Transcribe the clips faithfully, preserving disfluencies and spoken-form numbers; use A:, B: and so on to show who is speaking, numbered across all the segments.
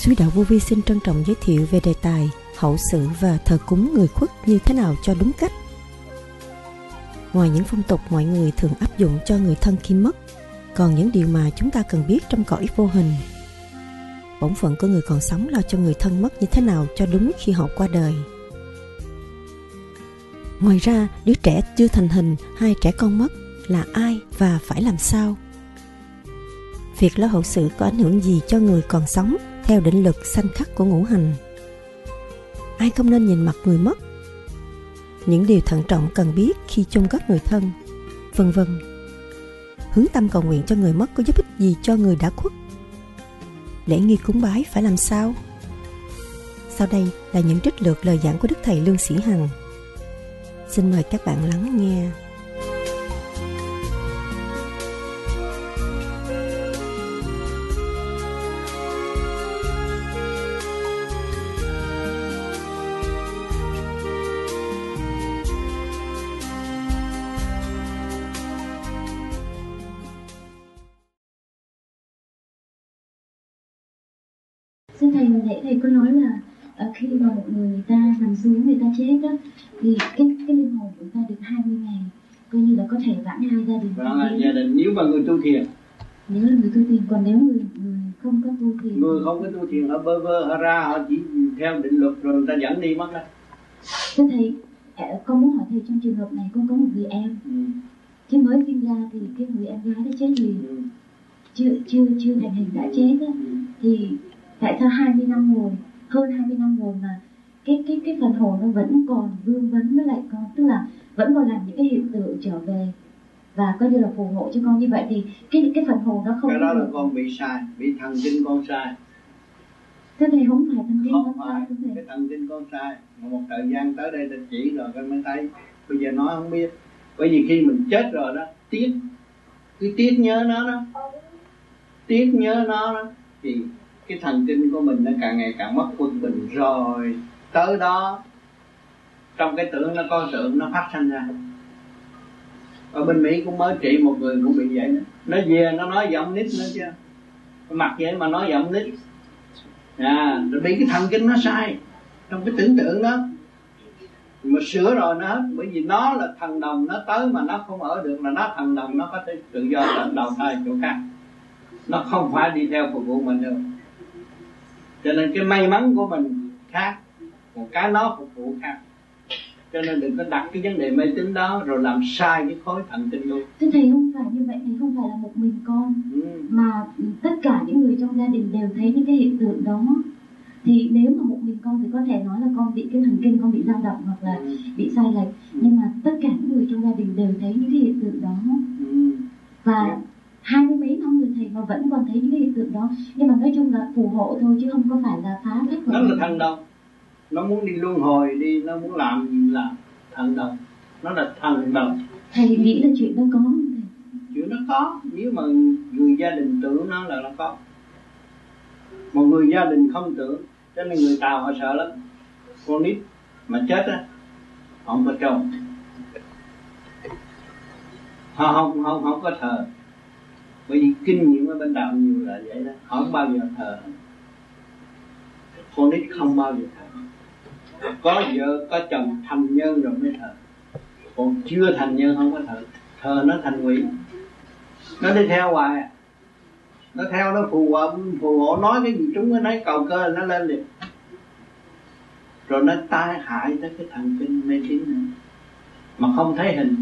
A: Suy Đạo Vô Vi xin trân trọng giới thiệu về đề tài hậu sự và thờ cúng người khuất như thế nào cho đúng cách. Ngoài những phong tục mọi người thường áp dụng cho người thân khi mất, còn những điều mà chúng ta cần biết trong cõi vô hình. Bổn phận của người còn sống lo cho người thân mất như thế nào cho đúng khi họ qua đời. Ngoài ra, đứa trẻ chưa thành hình hay trẻ con mất là ai và phải làm sao? Việc lo hậu sự có ảnh hưởng gì cho người còn sống theo định luật sanh khắc của ngũ hành? Ai không nên nhìn mặt người mất? Những điều thận trọng cần biết khi chôn cất người thân, vân vân. Hướng tâm cầu nguyện cho người mất có giúp ích gì cho người đã khuất? Lễ nghi cúng bái phải làm sao? Sau đây là những trích lược lời giảng của Đức Thầy Lương Sĩ Hằng. Xin mời các bạn lắng nghe.
B: Thưa thầy, hồi nãy thầy có nói là uh, khi mà một người, người ta nằm xuống, người ta chết đó, thì cái cái linh hồn của ta được hai mươi ngày, coi như là có thể vãn hai gia đình.
C: Đó là gia đình nếu mà người tu thiền.
B: Nếu là người tu thiền, còn nếu người người không có tu thiền.
C: Người không có tu thiền, họ bơ vơ, họ ra, họ chỉ theo định luật rồi người ta dẫn đi mất đó.
B: Thưa thầy, con muốn hỏi thầy trong trường hợp này, con có một người em, ừ. khi mới sinh ra thì cái người em gái đã chết liền, ừ. chưa chưa chưa thành hình đã chết đó, ừ. thì tại sao hai mươi năm rồi, hơn hai mươi năm rồi mà cái cái cái phần hồn nó vẫn còn vương vấn với lại con, tức là vẫn còn làm những cái hiện tượng trở về và coi như là phù hộ cho con như vậy, thì cái cái phần hồn nó không.
C: Cái đó là con bị sai, bị thần kinh con sai.
B: Thế thầy không phải thần kinh
C: không
B: con
C: phải,
B: sai
C: cái thần kinh con sai. Mà một thời gian tới đây ta chỉ rồi con mới thấy. Bây giờ nói không biết. Bởi vì khi mình chết rồi đó, tiếc, cứ tiếc nhớ nó đó, tiếc nhớ nó đó, thì cái thần kinh của mình nó càng ngày càng mất quân bình rồi. Tới đó trong cái tưởng nó có tượng nó phát sinh ra. Ở bên Mỹ cũng mới trị một người cũng bị vậy đó. Nó về nó nói giọng nít nữa chứ, mặt vậy mà nói giọng nít à, rồi bị cái thần kinh nó sai trong cái tưởng tượng đó. Mà sửa rồi nó hết. Bởi vì nó là thần đồng, nó tới mà nó không ở được là nó thần đồng, nó có thể tự do tận đầu thai chỗ khác, nó không phải đi theo phục vụ mình được. Cho nên cái may mắn của mình khác, một cái nó phục vụ khác. Cho nên đừng có đặt cái vấn đề mê tín đó rồi làm sai cái khối thần kinh luôn.
B: Thưa thầy, không phải như vậy, thầy không phải là một mình con, ừ. mà tất cả những người trong gia đình đều thấy những cái hiện tượng đó. Thì nếu mà một mình con thì có thể nói là con bị cái thần kinh con bị dao động hoặc là ừ. bị sai lệch, ừ. nhưng mà tất cả những người trong gia đình đều thấy những cái hiện tượng đó. ừ. Và ừ. hai mươi mấy năm người thầy mà vẫn còn thấy những cái hiện tượng đó. Nhưng mà nói chung là phù hộ thôi chứ không có phải là phá phách.
C: Nó là thần đồng, nó muốn đi luân hồi đi, nó muốn làm gì làm. Thần đồng, nó là thần đồng.
B: Thầy nghĩ là chuyện đó có không thầy?
C: Chuyện đó có, nếu mà người gia đình tưởng nó là nó có. Một người gia đình không tưởng, cho nên người Tàu họ sợ lắm. Con nít mà chết á, họ không có trông, họ không, không, không có thờ. Bởi vì kinh nghiệm ở bên Đạo nhiều là vậy đó, họ không bao giờ thờ. Con nít không bao giờ thờ. Có vợ, có chồng, thành nhân rồi mới thờ. Còn chưa thành nhân không có thờ. Thờ nó thành quỷ, nó đi theo hoài. Nó theo nó phù hộ, phù hộ nói cái gì chúng nó nói cầu cơ là nó lên liền. Rồi nó tai hại tới cái thần kinh mê tín này, mà không thấy hình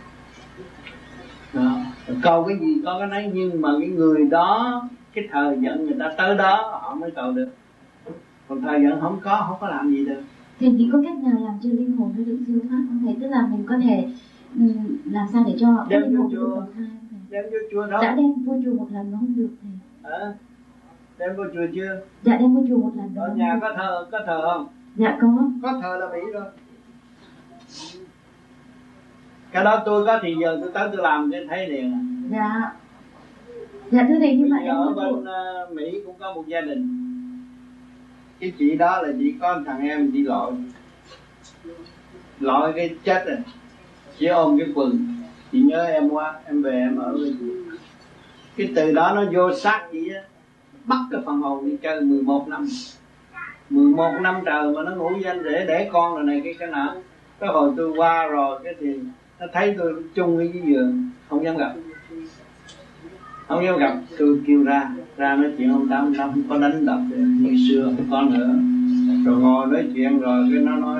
C: đó. Cầu cái gì có cái nấy, nhưng mà cái người đó, cái thời giận người ta tới đó họ mới cầu được. Còn thời giận không có, không có làm gì được.
B: Thì chỉ có cách nào làm cho linh hồn nó được siêu thoát không thầy? Tức là mình có thể um, làm sao để cho
C: đem
B: linh hồn
C: vô
B: được đầu thai?
C: Đem vô chùa đó.
B: Đã đem vô chùa một lần nó không được thầy.
C: À, đem vô chùa chưa?
B: Dạ đem vô chùa một lần.
C: Ở nhà có thờ, có thờ không?
B: Dạ có.
C: Có thờ là bị rồi. Cái đó tôi có thì giờ tôi tới tôi làm cái thấy liền à.
B: Dạ. Dạ thưa thầy, nhưng mà em
C: ở bên uh, Mỹ cũng có một gia đình. Cái chị đó là chị có thằng em chị lội lội cái chết rồi, chị ôm cái quần, chị nhớ em quá, em về em ở với chị. Cái từ đó nó vô xác chị á, bắt cái phần hồn đi chơi mười một năm. mười một năm trời mà nó ngủ với anh rể đẻ con rồi này cái cái nọ. Cái hồi tôi qua rồi cái thì nó thấy tôi chung với cái giường, không dám gặp. Không dám gặp, tôi kêu ra, ra nói chuyện ông Tám, nó không có đánh đập như xưa, không có nữa. Rồi ngồi nói chuyện rồi cái nó nói,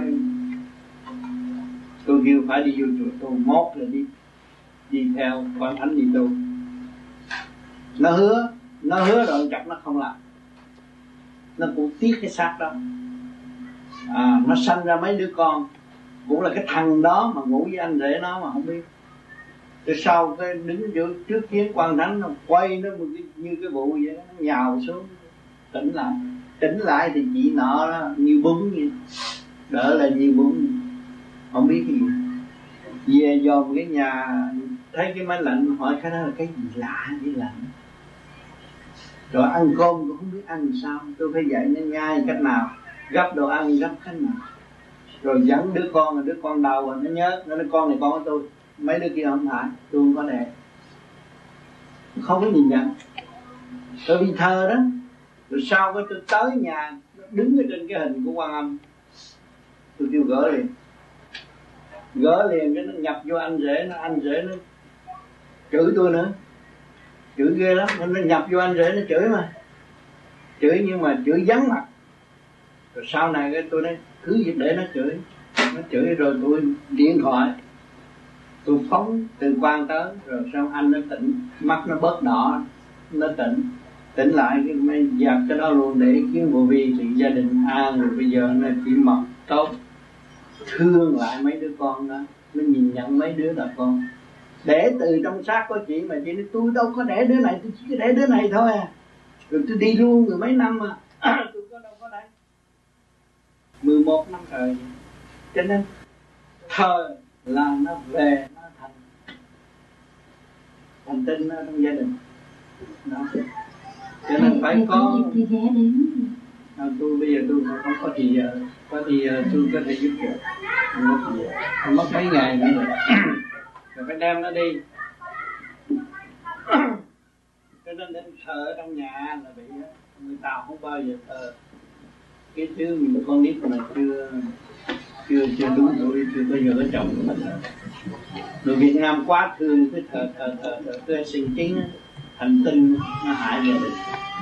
C: tôi kêu phải đi vô chùa tôi, mốt là đi đi theo Quan Thánh đi tu. Nó hứa, nó hứa rồi chặt nó không làm. Nó cũng tiếc cái xác đó. À, nó sanh ra mấy đứa con, cũng là cái thằng đó mà ngủ với anh rể nó mà không biết. Rồi sau cái đứng trước, trước kiến Quan Thánh nó quay nó như cái vụ vậy, nó nhào xuống, tỉnh lại. Tỉnh lại thì chị nọ đó, như bún vậy, đỡ là như bún, không biết cái gì. Về dòm cái nhà, thấy cái máy lạnh, hỏi cái đó là cái gì lạ vậy lạnh. Rồi ăn cơm cũng không biết ăn sao, tôi phải dạy nó nhai cách nào, gấp đồ ăn gấp cách nào. Rồi dẫn đứa con, đứa con đầu nó nhớ, nó nói con này con của tôi, mấy đứa kia không phải, tôi không có đẻ. Không có nhìn nhận. Tôi đi thơ đó. Rồi sau cái tôi tới nhà, đứng ở trên cái hình của Quan Âm, tôi kêu gỡ liền. Gỡ liền cái nó nhập vô anh rể, nó anh rể nó chửi tôi nữa. Chửi ghê lắm, nó nhập vô anh rể nó chửi mà. Chửi nhưng mà chửi vắng mặt. Rồi sau này cái tôi nói cứ việc để nó chửi. Nó chửi rồi tôi điện thoại, tôi phóng từ Quan tới. Rồi sau anh nó tỉnh, mắt nó bớt đỏ, nó tỉnh. Tỉnh lại cái mới dạt cái đó luôn để kiến vô vi thì gia đình an. Rồi bây giờ nó chỉ mập tốt, thương lại mấy đứa con đó. Nó nhìn nhận mấy đứa là con. Đẻ từ trong xác của chị mà chị nói tôi đâu có đẻ đứa này, tôi chỉ có đẻ đứa này thôi à. Rồi tôi đi luôn rồi mấy năm mà à, tôi có đâu có đẻ. mười một năm trời. Cho nên thờ là nó về, nó thành thành tinh ở trong gia đình đó. Cho nên phải có
B: thì ghé đến.
C: À, tôi bây giờ tôi không có thì giờ có thì tôi có thể giúp đỡ. Không mất mấy ngày nữa rồi. Rồi phải đem nó đi. Cho nên đến thờ ở trong nhà là bị người Tàu không bao giờ thờ cái thứ mình con nít mà chưa chưa chưa đúng tuổi, chưa bao giờ có chồng. Người Việt Nam quá thương cái thờ thờ thờ thờ cái sinh chính hành tinh nó hại về được.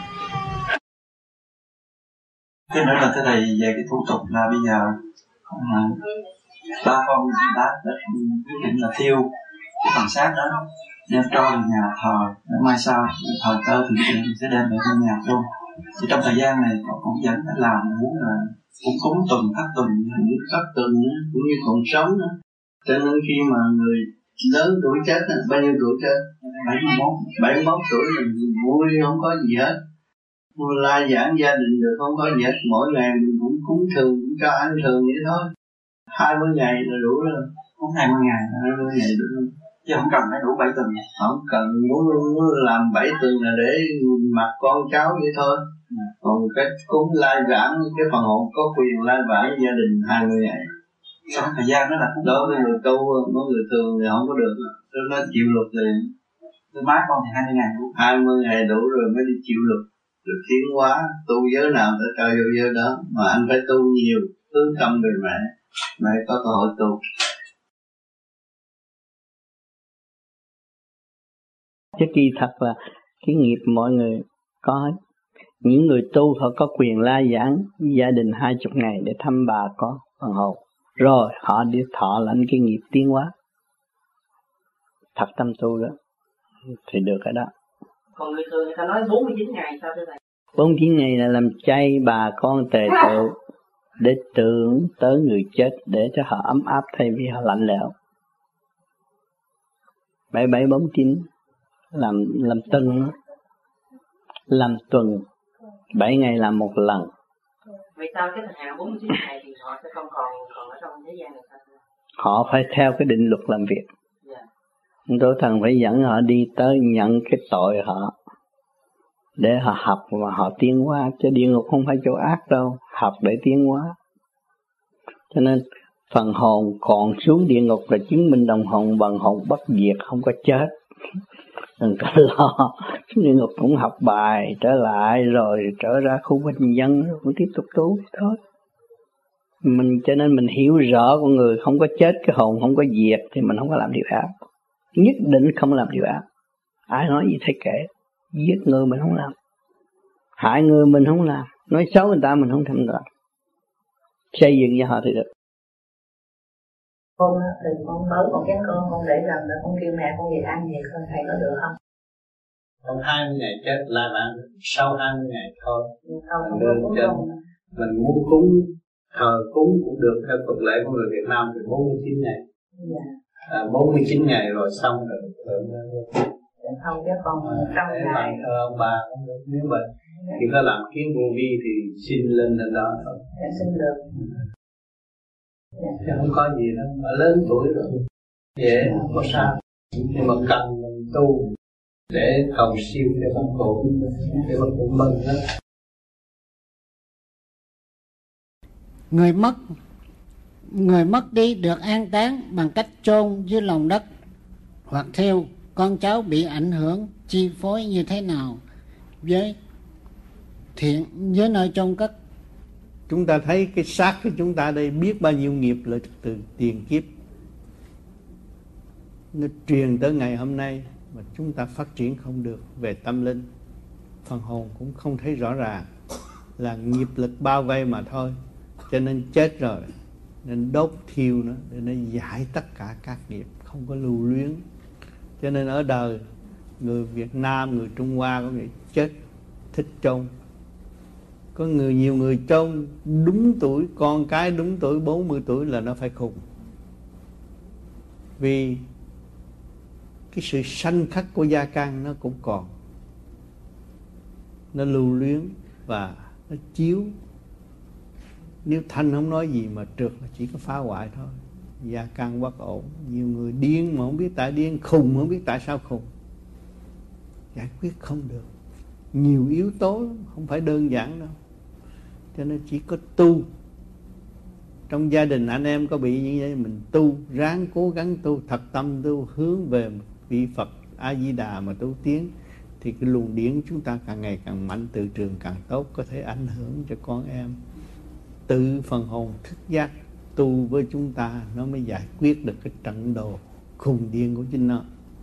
D: Cái nữa là thế này về cái thủ tục là bây giờ à, ba con đã quyết định là tiêu cái phần xác đó đem cho nhà thờ để mai sau thờ cơ thì sẽ đem về trong nhà luôn. Thì trong thời gian này con cũng vẫn phải làm muốn là cũng cúng tuần thất tuần
C: những thất tuần cũng như còn sống nữa. Cho nên khi mà người lớn tuổi chết, bao nhiêu tuổi chết? bảy mươi mốt bảy mươi mốt tuổi mình vui không có gì hết. La giảng gia đình được không có gì hết. Mỗi ngày mình cũng cúng thường, cũng cho ăn thường vậy thôi. Hai mươi ngày là đủ rồi.
D: Cúng hai mươi ngày,
C: hai mươi ngày đủ rồi.
D: Chứ không cần phải đủ bảy tuần.
C: Không cần, muốn, muốn làm bảy tuần là để mặc con cháu vậy thôi. À. Còn cái cúng lai vãng, cái phần hồn có quyền lai vãng gia đình hai mươi ngày.
D: Trong thời gian đó là cúng.
C: Đối với người tu, có người thường thì không có được. Cho nó chịu luật liền.
D: Tôi má con thì hai mươi ngày đủ.
C: hai mươi ngày đủ rồi mới đi chịu luật. Được tiến hóa, tu giới nào tới trời vô giới đó. Mà anh phải tu nhiều, hướng tâm về mẹ. Mẹ có cơ hội tu.
E: Chứ kỳ thật là cái nghiệp mọi người có. Những người tu họ có quyền la giảng gia đình hai chục ngày để thăm bà con phần hồn. Rồi họ đi thọ lãnh cái nghiệp tiến hóa. Thật tâm tu đó thì được cái đó.
F: Còn người thường người ta nói bốn mươi chín ngày sao thế này?
E: bốn mươi chín ngày là làm chay bà con tề tựu để tưởng tới người chết để cho họ ấm áp thay vì họ lạnh lẽo. bảy bảy bốn chín làm làm tuần làm tuần bảy ngày làm một lần.
F: Vậy sao cái thời hạn bốn mươi chín ngày thì họ sẽ không còn còn ở trong thế gian này sao?
E: Họ phải theo cái định luật làm việc. Yeah. Tôi thần phải dẫn họ đi tới nhận cái tội họ để họ học và họ tiến hóa, chứ địa ngục không phải chỗ ác đâu, học để tiến hóa. Cho nên phần hồn còn xuống địa ngục là chứng minh đồng hồn bằng hồn bất diệt, không có chết. đừng có lo. Địa ngục cũng học bài trở lại rồi trở ra khu bình dân cũng tiếp tục tu thôi. Mình cho nên mình hiểu rõ con người không có chết, cái hồn không có diệt thì mình không có làm điều ác. Nhất định không làm điều ác. Ai nói gì thấy kệ. Giết người mình không làm, hại người mình không làm, nói xấu người ta mình không thèm làm. Xây dựng cho họ thì được.
G: Con thì con mới con ghét con, con để làm là con kêu mẹ con về ăn gì con thầy có được không?
C: Trong hai mươi ngày chết là ăn sau hai mươi ngày thôi.
G: Không, không
C: đường
G: có
C: trên
G: không.
C: Mình muốn cúng thờ cúng cũng được theo tục lệ của người Việt Nam thì bốn mươi chín ngày.
G: Dạ.
C: À, bốn mươi chín ngày rồi xong rồi.
G: Không chứ còn trong ngày
C: thờ ông bà cũng được. Nếu mà chỉ có làm kiến vô vi thì xin lên lên đó thôi.
G: Dạ, xin được.
C: Dạ. Không có gì đâu, mà lớn tuổi rồi dễ, không có sao. Nhưng mà cần mình tu để cầu siêu cho phần hồn, để phần hồn mừng đó.
H: Người mất Người mất đi được an táng bằng cách chôn dưới lòng đất hoặc theo con cháu bị ảnh hưởng chi phối như thế nào với thiện với nơi chôn cất?
I: Chúng ta thấy cái xác của chúng ta đây biết bao nhiêu nghiệp là từ tiền kiếp nó truyền tới ngày hôm nay mà chúng ta phát triển không được về tâm linh, phần hồn cũng không thấy rõ ràng, là nghiệp lực bao vây mà thôi. Cho nên chết rồi nên đốt thiêu nó để nó giải tất cả các nghiệp, không có lưu luyến. Cho nên ở đời người Việt Nam, người Trung Hoa có người chết thích chôn. Có người nhiều người chôn đúng tuổi, con cái đúng tuổi bốn mươi tuổi là nó phải khùng. Vì cái sự sanh khắc của gia căn nó cũng còn, nó lưu luyến và nó chiếu. Nếu thanh không nói gì mà trượt là chỉ có phá hoại thôi. Gia căn bất ổn. Nhiều người điên mà không biết tại điên, khùng mà không biết tại sao khùng. Giải quyết không được. Nhiều yếu tố, không phải đơn giản đâu. Cho nên chỉ có tu. Trong gia đình anh em có bị như vậy, mình tu, ráng cố gắng tu, thật tâm tu, hướng về vị Phật A-di-đà mà tu tiến, thì cái luồng điển chúng ta càng ngày càng mạnh, từ trường càng tốt, có thể ảnh hưởng cho con em. Tự phần hồn thức giác tu với chúng ta, nó mới giải quyết được cái trận đồ khùng điên của chính nó.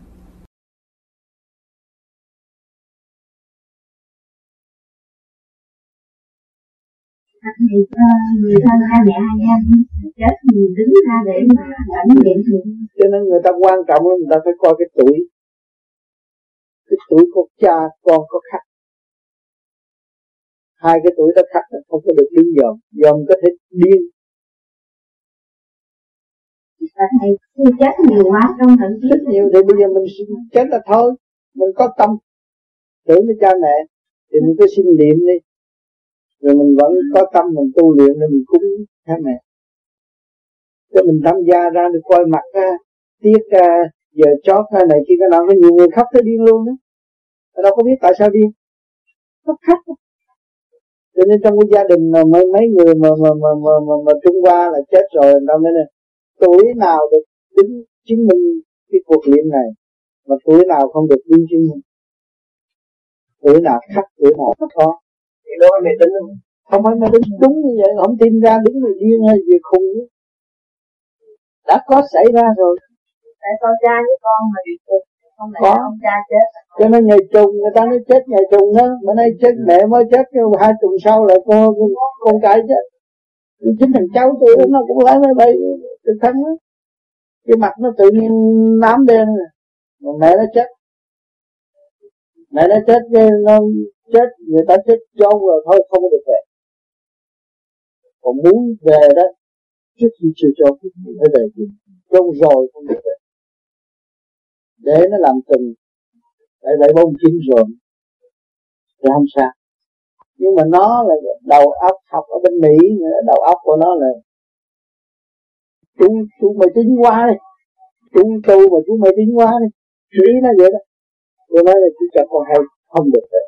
B: Thì người thân hai mẹ hai em chết thì đứng ra để mà lãnh nghiệm được.
C: Cho nên người ta quan trọng, người ta phải coi cái tuổi, cái tuổi của cha con có khác. Hai cái tuổi đó khác, không có được đứng dòm, dòm có thể điên.
B: Thầy chết nhiều quá trong thận kiếp.
C: Chết nhiều thì bây giờ mình chết là thôi, mình có tâm tưởng với cha mẹ thì mình cứ xin niệm đi, rồi mình vẫn có tâm mình tu luyện để mình cúng cha mẹ. Cho mình tham gia ra được coi mặt ha, tiếc giờ chót hay này kia cái nào, có nhiều người khóc tới điên luôn đó, đâu có biết tại sao điên, khóc khóc. Cho nên trong cái gia đình mà mấy mấy người mà mà mà mà, mà, mà Trung Hoa là chết rồi, đâu nên là tuổi nào được tính chứng minh cái cuộc niệm này, mà tuổi nào không được tính chứng minh. Tuổi nào khắc, tuổi nào không có. Thì đó mày tính không? Không phải mày tính đúng như vậy, không tin ra đúng là điên hay gì khùng. Đã có xảy ra rồi.
G: Tại con cha với con mà bị cực, không lẽ ông cha chết.
C: Cho nên ngày trùng, người ta nói chết ngày trùng đó, bữa nay chết mẹ mới chết, hai tuần sau lại con con cái chết. Chính thằng cháu tôi đó, nó cũng lấy máy bay trực thăng đó. Cái mặt nó tự nhiên nám đen rồi. Mà mẹ nó chết. Mẹ nó chết, nó chết, người ta chết chôn rồi thôi, không có được về. Còn muốn về đó, trước khi chưa chôn phải về gì, chôn rồi không được về. Để nó làm từng bảy bảy bốn chín rồi thì không sao. Nhưng mà nó là đầu óc, học ở bên Mỹ, đầu óc của nó là chú chú mày tính quá đi, chú tu mà chú mày tính quá đi, ý nó vậy đó. Tôi nói là chú cho con hay không được vậy.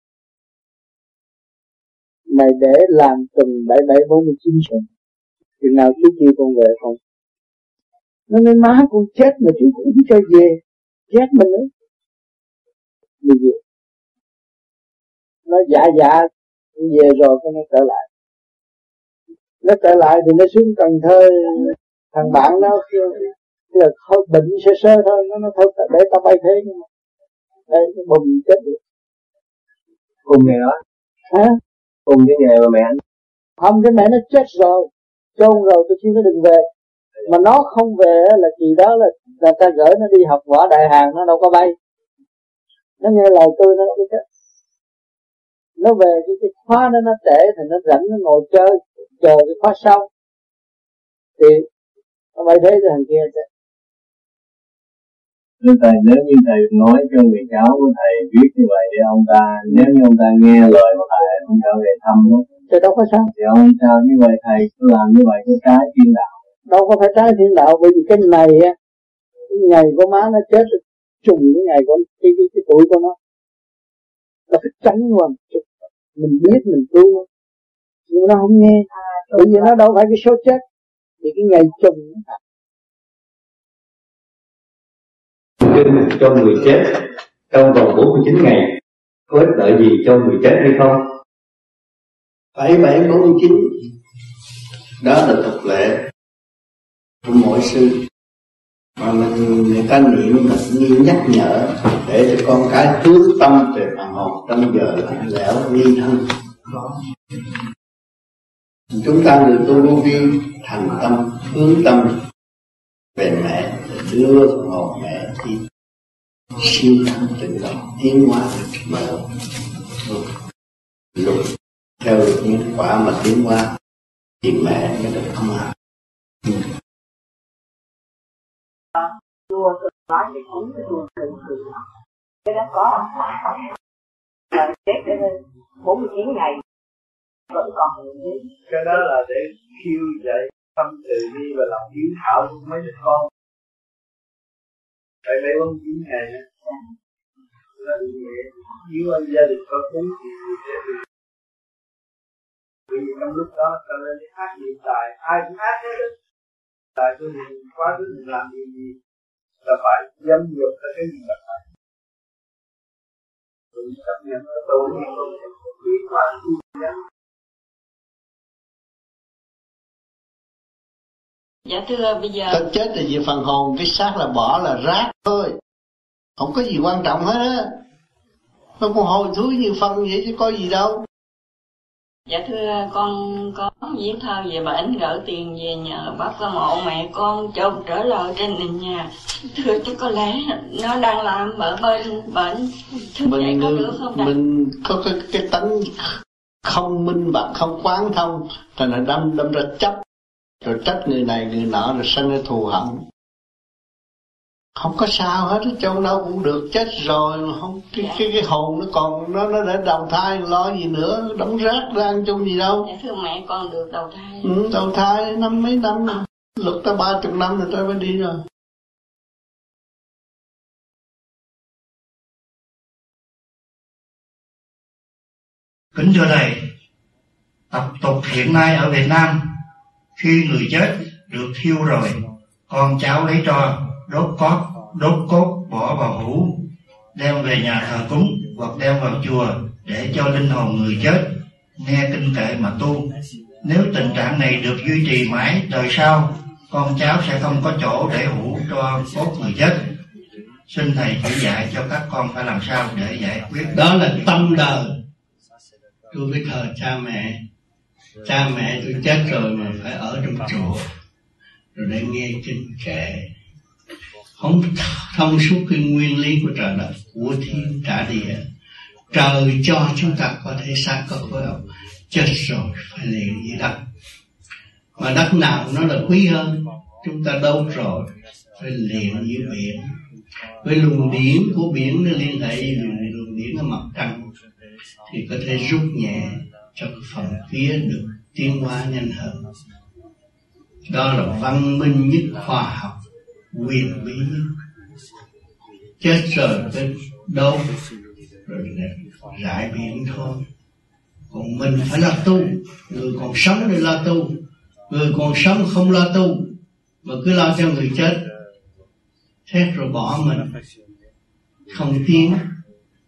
C: Mày để làm từng bảy bảy bốn chín rồi, chừng nào chú kêu con về không? Nó nói má con chết mà chú cũng cho về, chết mình nữa. đi về. Nó dạ dạ về rồi cái nó trở lại. Nó trở lại thì nó xuống Cần Thơ, thằng bạn nó là thôi bệnh sơ sơ thôi, nó nó thôi để tao bay thế nhưng mà đây nó bùng chết được.
J: Cùng ngày đó
C: hả?
J: Cùng cái ngày mà mẹ anh
C: không, cái mẹ nó chết rồi, chôn rồi, tôi xin nó đừng về. Mà nó không về là kỳ đó là là ta gửi nó đi học võ đại hàng, nó đâu có bay. Nó nghe lời tôi nó cái nó về cái, cái khóa đó nó trễ thì nó rảnh nó ngồi chơi chờ cái khóa sau thì nó bay thế cho thằng kia chứ.
J: Thưa thầy, nếu như thầy nói cho người cháu của thầy viết như vậy để ông ta, nếu như ông ta nghe lời của thầy, ông ta về thăm đó,
C: thì đâu có sao.
J: Thì ông sao như vậy thầy cứ làm như vậy cái trái thiên đạo.
C: Đâu có phải trái thiên đạo, bởi vì cái này á, cái ngày của má nó chết trùng cái ngày của cái, cái, cái tuổi của nó. Nó phải tránh qua một chút. Mình biết mình tu nó, nhưng nó không nghe. Bởi vì nó đâu phải cái số chết, thì cái ngày trùng nó
K: kinh cho người chết trong vòng bốn mươi chín ngày có ích lợi gì cho người chết hay không?
I: bảy bảy bốn mươi chín đó là tục lệ của mỗi sư, mà mình người ta niệm là như nhắc nhở để cho con cái hướng tâm về phần hồn trong giờ lạnh lẽo ly thân. Chúng ta người tu vô vi thành tâm hướng tâm về mẹ để đưa phần hồn mẹ đi siêu thăng tịnh độ tiến hóa được mở lục theo được những quả mà tiến hóa thì mẹ mới được không ạ.
G: Chùa tôi nói thì cũng chùa thường thường cái đó có là chết đến bốn mươi chín ngày vẫn còn người.
C: Cái đó là để khiêu dậy tâm từ bi và lòng hiếu thảo của mấy đứa con. Tại mấy bốn mươi chín ngày á là hiếu anh gia đình có cúng thì sẽ được. Vì trong lúc đó ta lên hát niệm tài, ai cũng hát hết á. Tại tôi mình quá khứ mình làm gì gì là phải dâm dược tới cái gì là phải. Tôi chấp nhận cái tội này không thể bị quá khứ nhắn.
L: Dạ thưa bây giờ
I: Thật chết là vì phần hồn, cái xác là bỏ là rác thôi, không có gì quan trọng hết á. Nó còn hồi thúi như phân vậy chứ có gì đâu.
L: Dạ thưa con có viết thơ về bệnh, gửi tiền về nhờ bác có mộ mẹ con cho trở lại trên nền nhà. Thưa chứ có lẽ nó đang làm ở bên bệnh thức dậy có được không?
I: Mình có cái, cái tánh không minh bạch, không quán thông, thành là đâm đâm ra chấp, rồi trách người này người nọ, rồi sanh ra thù hận. Không có sao hết, châu đâu cũng được, chết rồi mà không cái dạ. cái cái hồn nó còn nó nó để đầu thai lo gì nữa, đóng rác ra ăn chung gì đâu.
L: Dạ thưa mẹ con được đầu thai.
I: Ừ, đầu thai năm mấy năm rồi, lục ta ba chục năm rồi ta mới đi rồi.
M: Kính thưa thầy, tập tục hiện nay ở Việt Nam, khi người chết được thiêu rồi, con cháu lấy tro, đốt cốt, đốt cốt bỏ vào hũ, đem về nhà thờ cúng hoặc đem vào chùa để cho linh hồn người chết nghe kinh kệ mà tu. Nếu tình trạng này được duy trì mãi đời sau, con cháu sẽ không có chỗ để hũ cho cốt người chết. Xin thầy chỉ dạy cho các con phải làm sao để giải quyết.
I: Đó là tâm đời. Tôi biết thờ cha mẹ, cha mẹ tôi chết rồi mà phải ở trong chùa rồi để nghe kinh kệ, không thông suốt cái nguyên lý của trời đất, của thiên trả địa. Trời cho chúng ta có thể xác có khối óc, chết rồi phải liền với đất. Mà đất nào nó là quý hơn, chúng ta đâu rồi phải liền với biển. Với luồng điển của biển nó liên hệ với luồng điển ở mặt trăng, thì có thể rút nhẹ cho cái phần phía được tiến hóa nhanh hơn. Đó là văn minh nhất, khoa học quyền bí nhất. Chết rồi tới đâu rồi rải biển thôi. Còn mình phải lo tu. Người còn sống để lo tu, người còn sống không lo tu mà cứ lo cho người chết, chết rồi bỏ mình không tiến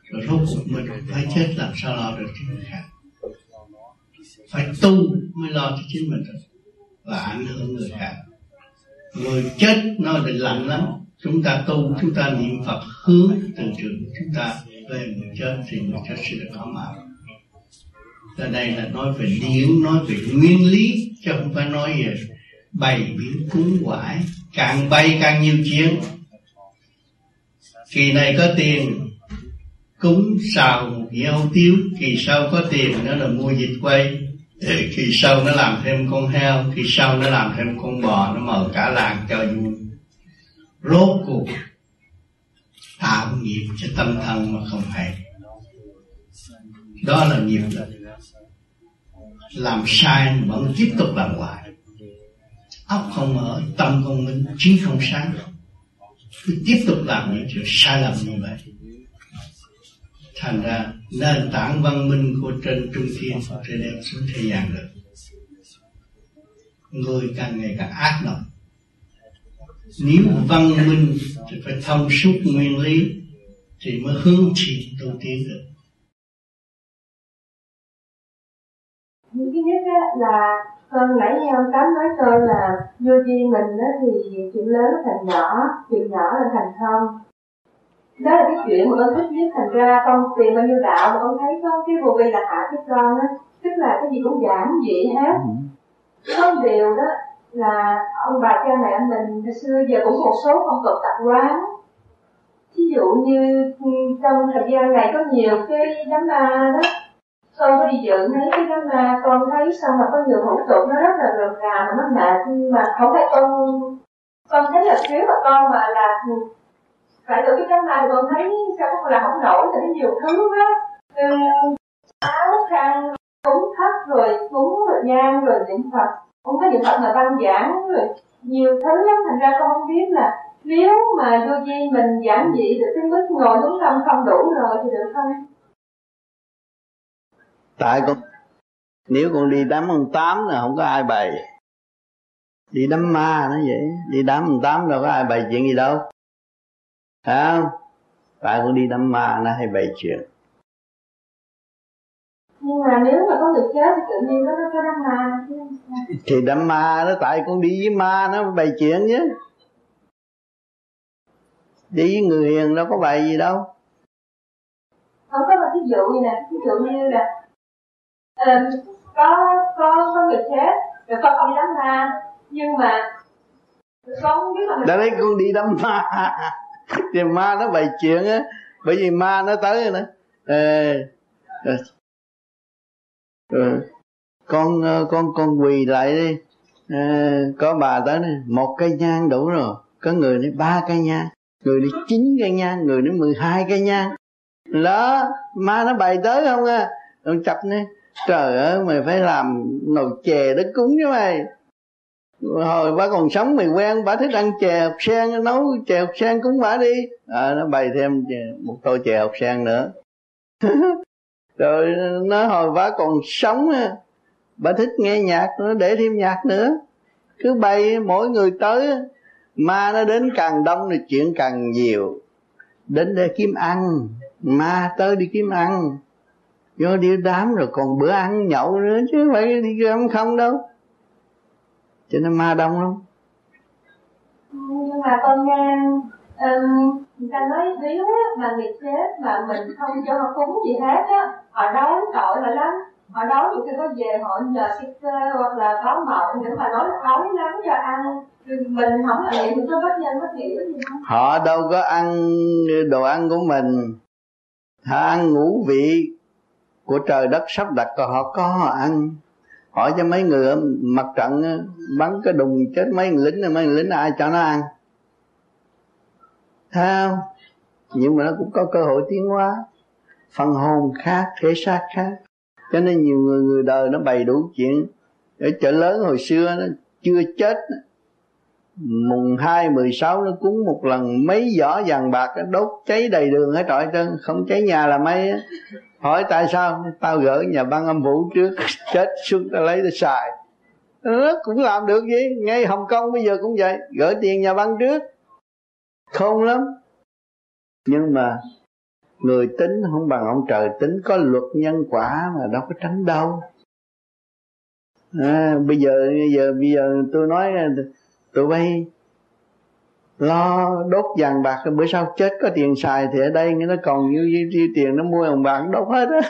M: rồi rốt cuộc mình phải chết làm sao lo được cho người khác. Phải tu mới lo cho chính mình được và ảnh hưởng người khác. Người chết nó định lặng lắm. Chúng ta tu, chúng ta niệm Phật hướng từ trường chúng ta về người chết thì người chết sẽ được có mạo. Ở đây là nói về điển, nói về nguyên lý, chứ không phải nói về bày biến cúng quải. Càng bay càng nhiều chuyện. Kỳ này có tiền cúng xào một dĩa hủ tiếu, kỳ sau có tiền nó là mua vịt quay, kỳ sau nó làm thêm con heo, kỳ sau nó làm thêm con bò, nó mời cả làng cho vui. Rốt cuộc tạo nghiệp cho tâm thân mà không hay. Đó là nghiệp lực. Làm sai vẫn tiếp tục làm hoài. Óc không mở, tâm không minh, trí không sáng, cứ tiếp tục làm những chuyện sai lầm như vậy. Thành ra nền tảng văn minh của trên trung thiên sẽ đem xuống thế gian được. Người càng ngày càng ác độc. Nếu văn minh thì phải thông suốt nguyên lý thì mới hướng thiện tu tiến được.
N: Những cái nhất á, là con nãy nghe ông Tám nói tôi là vô vi mình á, thì chuyện lớn nó thành nhỏ, chuyện nhỏ là thành không. Đó là cái chuyện mà con thích nhất, thành ra con tìm bao nhiêu đạo mà con thấy có cái vô vi là hạ cái con á, tức là cái gì cũng giản dị hết. Có điều đó là ông bà cha mẹ mình hồi xưa giờ cũng một số phong tục tập quán. Ví dụ như trong thời gian này có nhiều cái đám ma đó, con có đi dự mấy cái đám ma, con thấy sao mà có nhiều thủ tục nó rất là rườm rà mà nó mệt, mà không phải con con thấy là thiếu mà con mà là phải từ cái đám ma thì con thấy sao có là không nổi, thì nhiều thứ đó, ừ, áo khăn cúng thất rồi cúng rồi nhang rồi niệm Phật, không có niệm Phật mà văn giảng rồi nhiều thứ lắm. Thành ra con không biết là nếu mà vô vi mình giản dị được cái mức ngồi đúng tâm không đủ rồi thì được không?
C: Tại con nếu con đi đám ông Tám là không có ai bày. Đi đám ma nó vậy. Đi đám ông Tám đâu có ai bày chuyện gì đâu, phải không? Tại con đi đám ma nó hay bày chuyện.
N: Nhưng mà nếu mà có người chết thì tự nhiên nó có đám ma chứ.
C: Thì đám ma đó, tại con đi với ma nó bày chuyện chứ. Đi với người hiền đâu có bày gì đâu.
N: Không có một ví dụ như nè, ví dụ như là uh, có có có người chết rồi con đi đám ma, nhưng mà con không biết là mình...
C: Đã đấy con đi đám ma thì ma nó bày chuyện á, bởi vì ma nó tới rồi nữa. Ê, ê, ê, con con con quỳ lại đi. Ê, có bà tới này, một cây nhang đủ rồi. Có người nói ba cây nhang, người đi chín cây nhang, người nói mười hai cây nhang. Đó, ma nó bày tới không à. Ông chập nè, trời ơi mày phải làm nồi chè để cúng với mày. Hồi bà còn sống mày quen, bà thích ăn chè hột sen, nấu chè hột sen cúng bà đi. À, nó bày thêm một tô chè hột sen nữa. Rồi nó hồi bà còn sống bà thích nghe nhạc, nó để thêm nhạc nữa. Cứ bày mỗi người tới, ma nó đến càng đông thì chuyện càng nhiều. Đến để kiếm ăn, ma tới đi kiếm ăn. Vô đi đám rồi còn bữa ăn nhậu nữa chứ không phải đi ăn không đâu. Cho nên ma đông lắm.
N: Nhưng mà con nghe um, người ta nói nếu mà người chết mà mình không cho họ cúng gì hết á, họ đói tội là lắm. Họ đói thì khi có về họ nhờ cái cơ hoặc là báo mộng để mà nói là đói lắm cho ăn. Mình không là vậy, mình có bất nhân bất nghĩa gì không?
C: Họ đâu có ăn đồ ăn của mình. Họ ăn ngũ vị của trời đất sắp đặt, còn họ có họ ăn. Hỏi cho mấy người ở mặt trận bắn cái đùng chết mấy người lính, mấy người lính ai cho nó ăn? Thấy không? Nhưng mà nó cũng có cơ hội tiến hóa. Phần hồn khác, thể xác khác. Cho nên nhiều người người đời nó bày đủ chuyện. Ở chợ lớn hồi xưa nó chưa chết, mùng hai mười sáu nó cúng một lần mấy giỏ vàng bạc, đốt cháy đầy đường hết trọi trơn, không cháy nhà là mấy. Hỏi tại sao? Tao gửi nhà băng âm vũ trước, chết xuống tao lấy tao xài. Nó cũng làm được gì. Ngay Hồng Kông bây giờ cũng vậy, gửi tiền nhà băng trước, khôn lắm. Nhưng mà Người tính không bằng ông trời tính, có luật nhân quả mà đâu có tránh đâu. À, bây giờ bây giờ bây giờ tôi nói tụi bay lo đốt vàng bạc, bữa sau chết có tiền xài thì ở đây nó còn như, như, như tiền nó mua vàng bạc đốt hết á.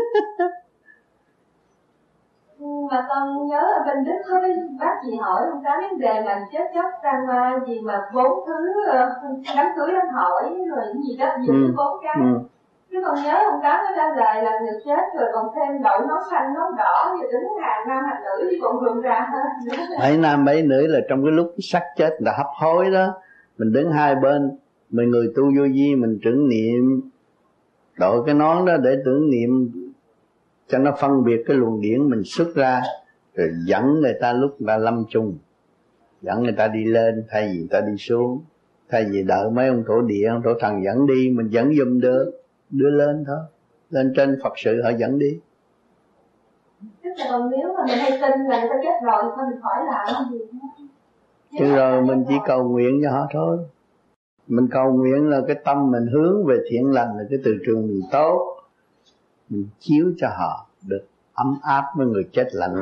N: Mà con nhớ ở bên Đức có bác chị hỏi một cái vấn đề là chết chóc tăng ma gì mà bốn thứ đám cưới đám hỏi rồi những gì đó gì ừ. bốn cái ừ. Chứ còn nhớ một cái nó ra lời là người chết rồi còn thêm đậu nón xanh nón đỏ rồi đứng hàng nam hàng nữ thì còn rụng ra hết.
C: Bảy nam bảy nữ là trong cái lúc xác chết là hấp hối đó, mình đứng hai bên, mình người tu vô vi mình tưởng niệm đội cái nón đó để tưởng niệm cho nó phân biệt cái luồng điển mình xuất ra, rồi dẫn người ta lúc người ta lâm chung, dẫn người ta đi lên thay vì người ta đi xuống, thay vì đợi mấy ông thổ địa ông thổ thần dẫn đi, mình dẫn giùm được, đưa lên thôi, lên trên Phật sự họ dẫn đi.
N: Tức là còn nếu mà mình hay tin là người ta chết rồi thì mình khỏi làm gì nữa.
C: Chứ rồi mình chỉ cầu nguyện cho họ thôi. Mình cầu nguyện là cái tâm mình hướng về thiện lành, là cái từ trường mình tốt, mình chiếu cho họ được ấm áp với người chết lạnh.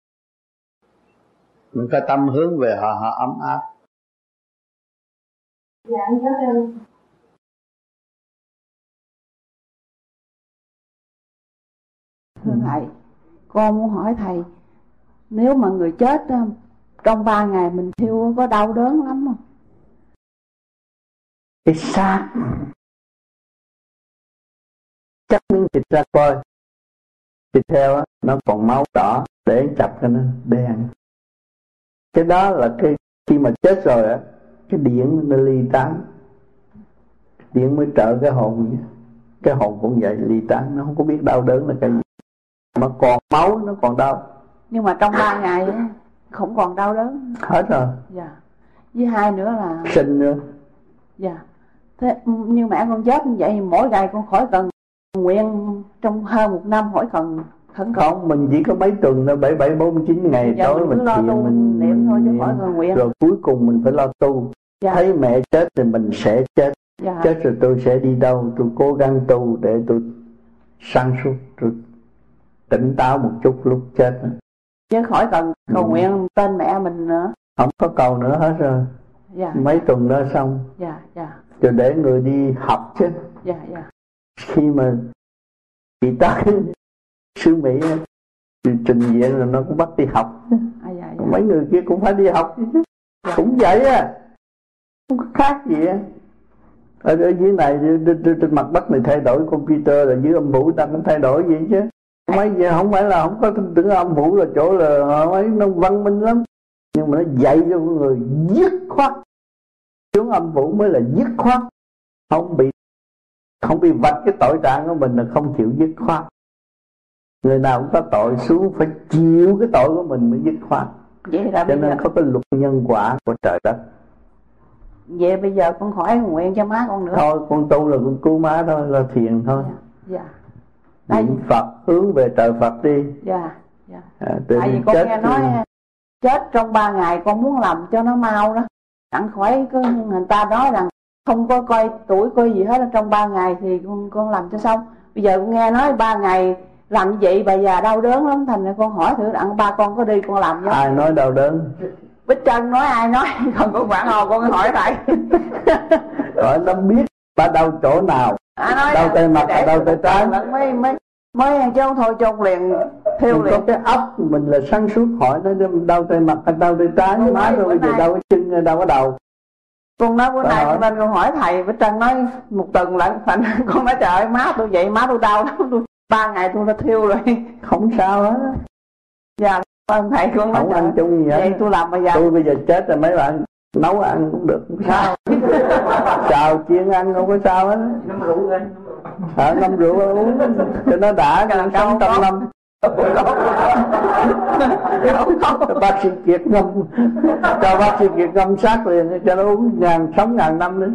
C: Mình có tâm hướng về họ, họ ấm áp.
N: Dạ, anh cảm ơn.
G: Thưa thầy, con muốn hỏi thầy, nếu mà người chết trong ba ngày mình thiêu có đau đớn lắm không?
E: Cái xác cắt miếng thịt ra coi, thịt heo á, nó còn máu đỏ để chặt cho nó đen. Cái đó là cái khi mà chết rồi á, cái điển nó ly tán, điển mới trợ cái hồn. Cái hồn cũng vậy, ly tán, nó không có biết đau đớn là cái gì, mà còn máu nó còn đau.
G: Nhưng mà trong ba ngày á, không còn đau đớn
E: hết rồi.
G: Dạ. Với hai nữa là
E: sinh nữa.
G: Dạ. Thế như mẹ con chết như vậy, mỗi ngày con khỏi cần nguyện trong hơn một năm, khỏi cần khẩn cầu.
E: Không, mình chỉ có mấy tuần thôi, bảy bảy bốn chín ngày
G: dạ,
E: tối mình
G: thiền mình, mình niệm thôi chứ khỏi cần nguyện.
E: Rồi cuối cùng mình phải lo tu. Dạ. Thấy mẹ chết thì mình sẽ chết. Dạ. Chết rồi tôi sẽ đi đâu? Tôi cố gắng tu để tôi sáng suốt, tôi tỉnh táo một chút lúc chết.
G: Chứ khỏi cần cầu ừ. nguyện tên mẹ mình nữa.
E: Không có cầu nữa hết rồi.
G: Dạ.
E: Mấy tuần đó xong.
G: Dạ, dạ.
E: Rồi để người đi học chứ.
G: Dạ, dạ.
E: Khi mà bị tới xứ Mỹ trình diện là nó cũng bắt đi học.
G: À, dạ, dạ.
E: Mấy người kia cũng phải đi học chứ. Dạ. Cũng vậy á, không có khác gì á. Ở, ở dưới này trên mặt đất này thay đổi computer, là dưới âm phủ ta cũng thay đổi vậy chứ. Mấy gì không phải là không có tưởng âm phủ là chỗ là mấy nó văn minh lắm, nhưng mà nó dạy cho người dứt khoát. Xuống âm phủ mới là dứt khoát, không bị không bị vạch cái tội trạng của mình là không chịu dứt khoát. Người nào cũng có tội, xuống phải chịu cái tội của mình mới dứt khoát.
G: Vậy là
E: cho nên
G: giờ...
E: có cái luật nhân quả của trời đất.
G: Vậy bây giờ con khỏi nguyện cho má con nữa.
E: Thôi con tu là con cứu má thôi, là thiền thôi.
G: Dạ, dạ.
E: Niệm Phật hướng về trời Phật đi.
G: Dạ, dạ.
E: À,
G: tại vì con nghe nói thì... chết trong ba ngày con muốn làm cho nó mau đó. Đặng khỏi có người ta nói rằng không có coi tuổi coi gì hết, trong ba ngày thì con con làm cho xong. Bây giờ con nghe nói ba ngày làm vậy bà già đau đớn lắm, thành ra con hỏi thử đặng ba con có đi con làm cho.
E: Ai nói đau đớn?
G: Bích Trân nói, ai nói? Còn con bạn hồ con hỏi thầy.
E: Rồi nó biết ba đau chỗ nào. À, nói đau tay mặt, đau tay trái.
G: Mới mới mới chứ không thôi chôn liền, thiêu liền.
E: Có cái óc mình là sáng suốt, hỏi nó đau tay mặt hay đau tay trái, má rồi bây giờ đau cái chân, đau cái đầu.
G: Con nói bữa nay nên con hỏi thầy, Bích Trân nói một tuần lận, thành con nói trời ơi má tôi vậy, má tôi đau lắm, tôi ba ngày tôi đã thiêu rồi.
E: Không sao hết.
G: Dạ ơn thầy, con nói
E: không ăn chung gì hết.
G: Vậy tôi làm bây giờ.
E: Tôi bây giờ chết rồi mấy bạn nấu ăn cũng được, không sao. Xào chiên ăn không có sao hết.
F: Ngâm rượu lên.
E: À, ngâm rượu uống cho nó đã, sống trăm năm. Bác sĩ Kiệt ngâm, cho bác sĩ Kiệt ngâm sát liền cho nó uống ngàn sống ngàn năm nữa.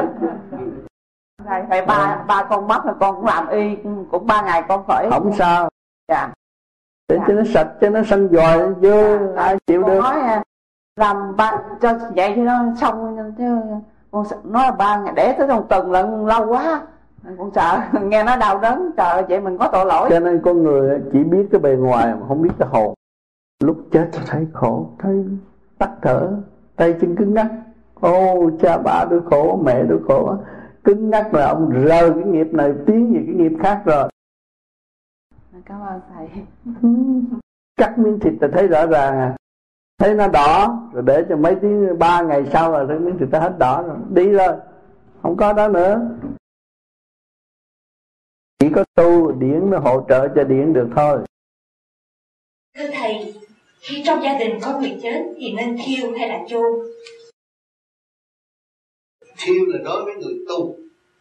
G: Thầy, thầy ba ba con mất rồi con cũng làm y cũng ba ngày con khỏi.
E: Không sao.
G: Dạ.
E: Để dạ. cho nó sạch, cho nó xanh giòi vô, dạ. ai chịu được.
G: Nói làm ba cho vậy cho nó xong chứ con nói là ba ngày để tới một tuần lận lâu quá. Cũng sợ nghe nó đau đớn, trời vậy mình có tội lỗi.
I: Cho nên con người chỉ biết cái bề ngoài mà không biết cái hồn. Lúc chết thấy khổ, thấy tắt thở, tay chân cứng ngắc. Ô cha bà tôi khổ, mẹ tôi khổ. Cứng ngắc là ông rời cái nghiệp này tiến về cái nghiệp khác rồi.
G: Cảm ơn thầy.
I: Cắt miếng thịt là thấy rõ ràng à. Thấy nó đỏ rồi để cho mấy tiếng ba ngày sau là thấy miếng thịt nó hết đỏ rồi, đi rồi, không có đó nữa. Chỉ có tu điển nó hỗ trợ cho điển được thôi.
O: Thưa thầy, khi trong gia đình có người chết thì nên thiêu hay là chôn?
C: Thiêu là đối với người tu.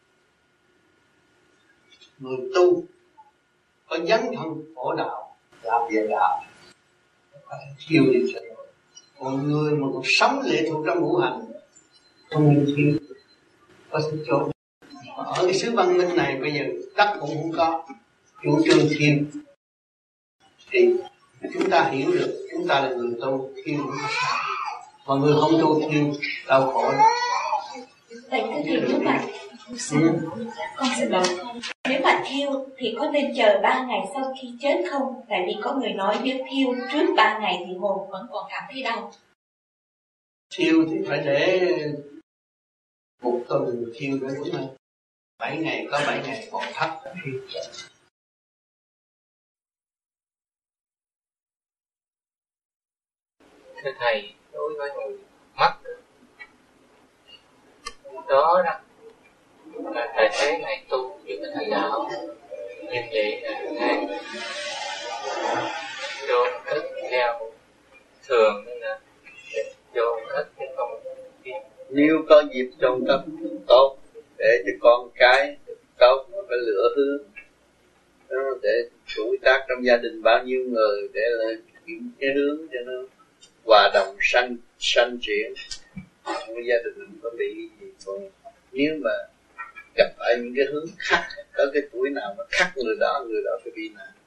C: Người tu có dấn thân khổ đạo, làm việc đạo, thiêu đi cho rồi. Còn người mà còn sống lệ thuộc trong ngũ hành không nên thiêu, có thể chôn. Ở cái xứ văn minh này bây giờ đất cũng không có, chủ trương thiêu thì chúng ta hiểu được chúng ta là người tu, thiêu cũng có sao. Mà người không tu thiêu đau khổ lắm.
O: Vậy thì nếu mà con xin lỗi, nếu mà thiêu thì có nên chờ ba ngày sau khi chết không? Tại vì có người nói nếu thiêu trước ba ngày thì hồn vẫn còn cảm thấy đau.
C: Thiêu thì phải để một tuần thiêu nữa đúng không? Bảy ngày có bảy ngày còn thấp thiêu.
F: Thưa thầy, đối với người mất đó đó là thầy thấy này tu như cái thầy đạo, nhưng vậy là ngài chôn cất theo thường là chôn cất cái không.
C: Nếu có dịp chôn cất tốt để cho con cái tốt, phải lựa hướng để tuổi tác trong gia đình bao nhiêu người để là cái hướng cho nó hòa đồng sanh sanh triển. Trong gia đình mình có bị gì còn nếu mà gặp ở những cái hướng khác, có cái tuổi nào mà khác người đó, người đó phải bị nạn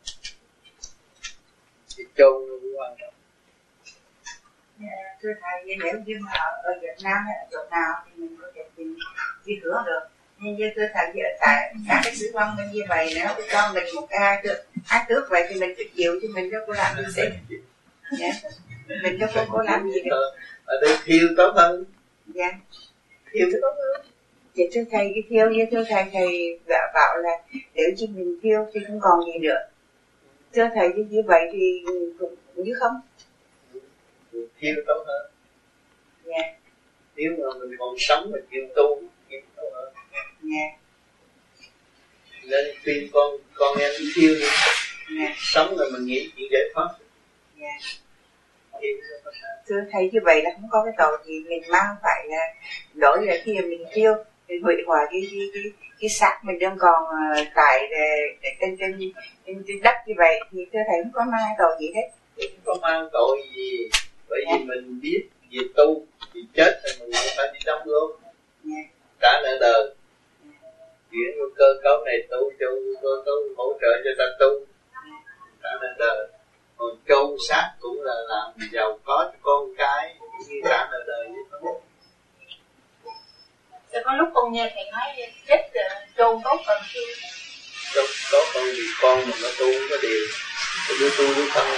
C: thì chôn nó cũng quan trọng.
P: Yeah, thưa thầy, nếu như mà ở, ở Việt Nam hay ở chỗ nào thì mình có thể tìm đi hướng được. Nhưng như thưa thầy, ở tại các cái xứ văn minh như vậy, nếu cho mình một cái hai tước, hai tước vậy thì mình phải chịu chứ mình đâu có làm gì hết. Yeah. Mình đâu có, có làm gì được.
C: Ở đây thiêu tốt hơn.
P: Dạ. Yeah. Thiêu tốt hơn. Thì thưa thầy, cái thiêu như thưa thầy, thầy đã bảo là nếu như mình thiêu thì không còn gì nữa. Thưa thầy, như vậy thì cũng như không?
C: Thiêu tốt hơn.
P: Dạ. Yeah.
C: Nếu mà mình còn sống mà thiêu tu, thiêu tốt hơn.
P: Dạ. Yeah.
C: Nên khuyên con, con em đi thiêu đi.
P: Yeah.
C: Sống là mình nghĩ chuyện giải thoát.
P: Dạ. Yeah. Thưa thầy, như vậy là không có cái tội gì mình mang phải là đổi là khi mà mình thiêu mình hủy hoại cái cái cái cái xác mình đang còn tại trên trên trên trên đất như vậy thì thưa thầy không có mang tội gì hết.
C: Không có mang tội gì, bởi vì yeah. mình biết về tu thì chết thì mình phải đi đóng góp yeah. trả nợ đời. Chuyển yeah. cơ cấu này tu cho cơ cấu hỗ trợ cho ta tu trả nợ đời. Còn chôn xác cũng là làm giàu có cho con cái như trả nợ đời vậy thôi.
P: Sẽ có lúc con nghe thầy nói chết chôn tốt còn thiêu.
C: Chôn tốt hơn vì con mình nó tu có điều, có đứa tu đứa không.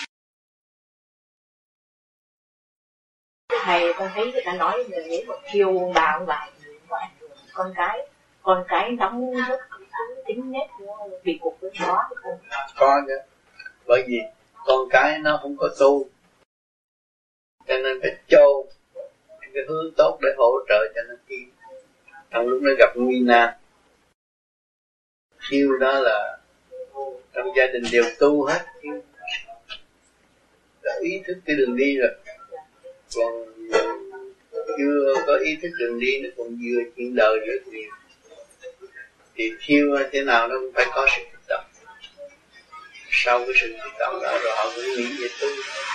O: Thầy con thấy người ta nói là nếu mà thiêu ông bà ông bà thì có ảnh hưởng con cái, con cái đóng rất tính nét của vì cuộc với nó không?
C: Có chứ, bởi vì con cái nó không có tu, cho nên phải chôn cái hướng tốt để hỗ trợ cho nó thiêu. Trong lúc nó gặp nguy nan, thiêu đó là trong gia đình đều tu hết, đã ý thức cái đường đi rồi, còn chưa có ý thức đường đi nó còn vừa chuyện đời rất nhiều, thì thiêu thế nào nó cũng phải có sự kích động. Sau cái sự kích động đó rồi họ cũng nghĩ về tu.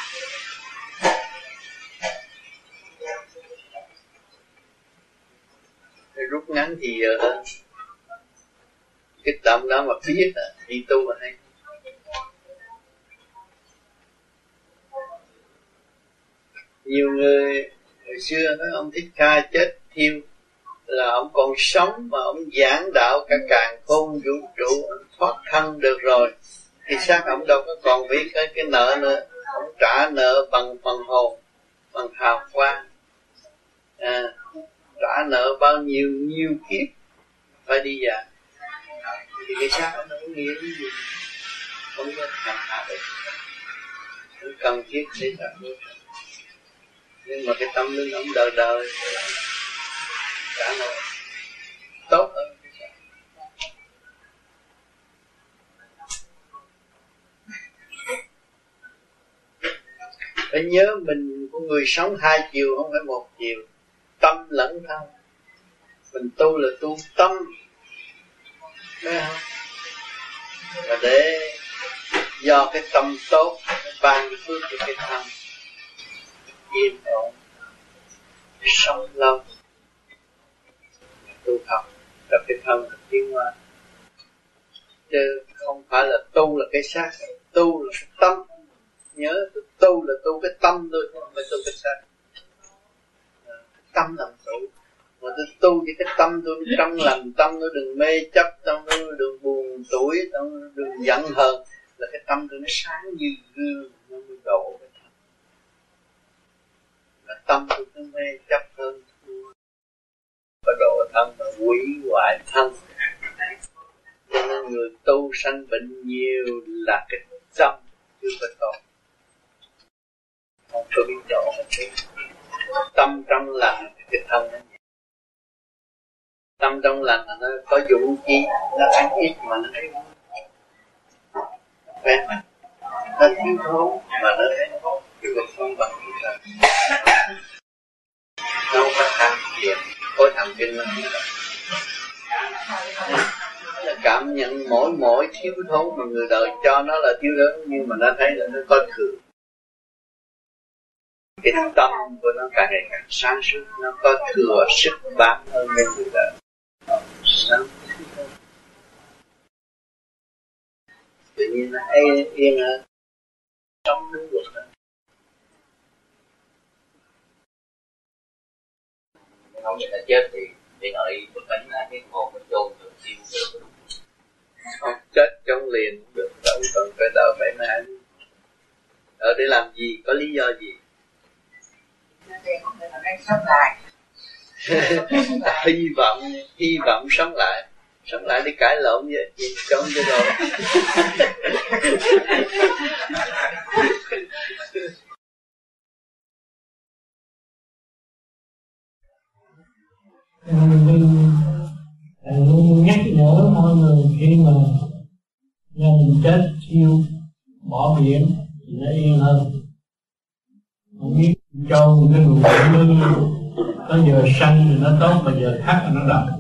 C: Rút ngắn thì uh, kích động đó mà biết uh, đi tu mà hay. Nhiều người hồi xưa nói ông Thích Ca chết thiêu, là ông còn sống mà ông giảng đạo cả càn khôn vũ trụ, thoát thân được rồi thì xác ông đâu có còn biết cái, cái nợ nữa. Ông trả nợ bằng phần hồn, bằng hào quang, à, trả nợ bao nhiêu nhiêu kiếp phải đi già thì cái xác ông đâu có nghĩa cái gì, không có hành hạ được, không cần thiết để trả nợ. Nhưng mà cái tâm linh ông đời đời trả nợ tốt hơn. Phải nhớ mình của người sống hai chiều, không phải một chiều, tâm lẫn thân. Mình tu là tu tâm, thấy không? Và để do cái tâm tốt ban cái phước cho cái thân yên ổn, sống lâu, tu học là cái thân tiến hóa, chứ không phải là tu là cái xác, tu là cái tâm. Nhớ tu là tu cái tâm thôi, không phải tu cái xác. Tâm làm chủ, mà tôi tu với cái tâm tôi trong lành, tâm nó đừng mê chấp, tâm nó đừng buồn tủi, tâm nó đừng giận hờn, là cái tâm tôi nó sáng như gương, nó mới độ cái thân. Là tâm tôi nó mê chấp hơn thua, và độ thân và hủy hoại thân. Cho nên người tu sanh bệnh nhiều là cái tâm chưa có tốt, không có biết độ cái tâm trong lành, cái thân nó tâm trong lành là nó có dụng chi, nó ăn ít mà nó thấy quen, nó thiếu thốn mà nó thấy cái việc không bằng gì cả. Đâu có tham tiền, khối tham kinh nó như vậy. Nó cảm nhận mỗi mỗi thiếu thốn mà người đời cho nó là thiếu thốn, nhưng mà nó thấy là nó có thừa. Cái tâm của nó càng ngày càng sáng suốt, nó có thừa sức bám hơn người đời. Sáng suốt, tự nhiên nó yên, yên hơn, sống đúng luật hơn.
F: Không như là chết thì thì nội bất cảnh là cái hồn mình chôn được tiêu được.
C: Không chết trong liền được, đâu cần phải đợi phải nãy. Ở để làm gì, có lý do gì?
P: Sống lại.
C: hy vọng hy vọng sống lại, sống lại đi cãi lộn vậy gì trốn cho rồi.
Q: Luôn nhắc nhở mọi người khi mà gia đình chết siêu bỏ biển thì nó yên hơn. Không biết châu cái ruộng nó giờ xanh thì nó tốt, mà giờ khác là nó đậm.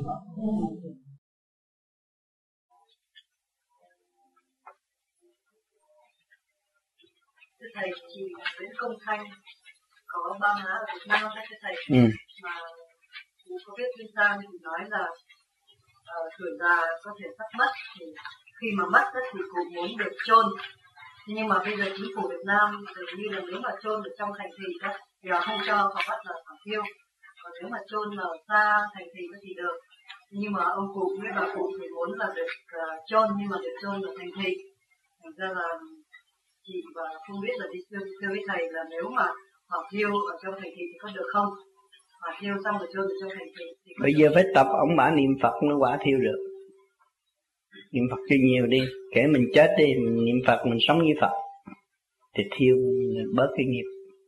R: Thưa thầy, chị Nguyễn Công Thanh có ba má ở Việt Nam đó thưa thầy,
E: ừ.
R: mà cụ có viết trên trang thì nói là uh, tuổi già có thể sắp mất, thì khi mà mất đó, thì cụ muốn được chôn. Nhưng mà bây giờ chính phủ Việt Nam dường như là nếu mà chôn ở trong thành thị đó thì họ không cho, họ bắt là phải thiêu. Còn nếu mà chôn ở xa thành thị thì được. Nhưng mà ông cụ với bà cụ thì muốn là được uh, chôn, nhưng mà được chôn ở thành thị. Thành ra là chị và không biết là đi thưa, thưa với thầy là nếu mà họ thiêu ở trong thành thị thì có được không? Họ thiêu xong rồi chôn ở trong thành thị thì
E: bây giờ phải tập ông bả niệm Phật nó quả thiêu được. Niệm Phật cho nhiều đi, kể mình chết đi, mình niệm Phật, mình sống như Phật thì thiêu bớt cái nghiệp.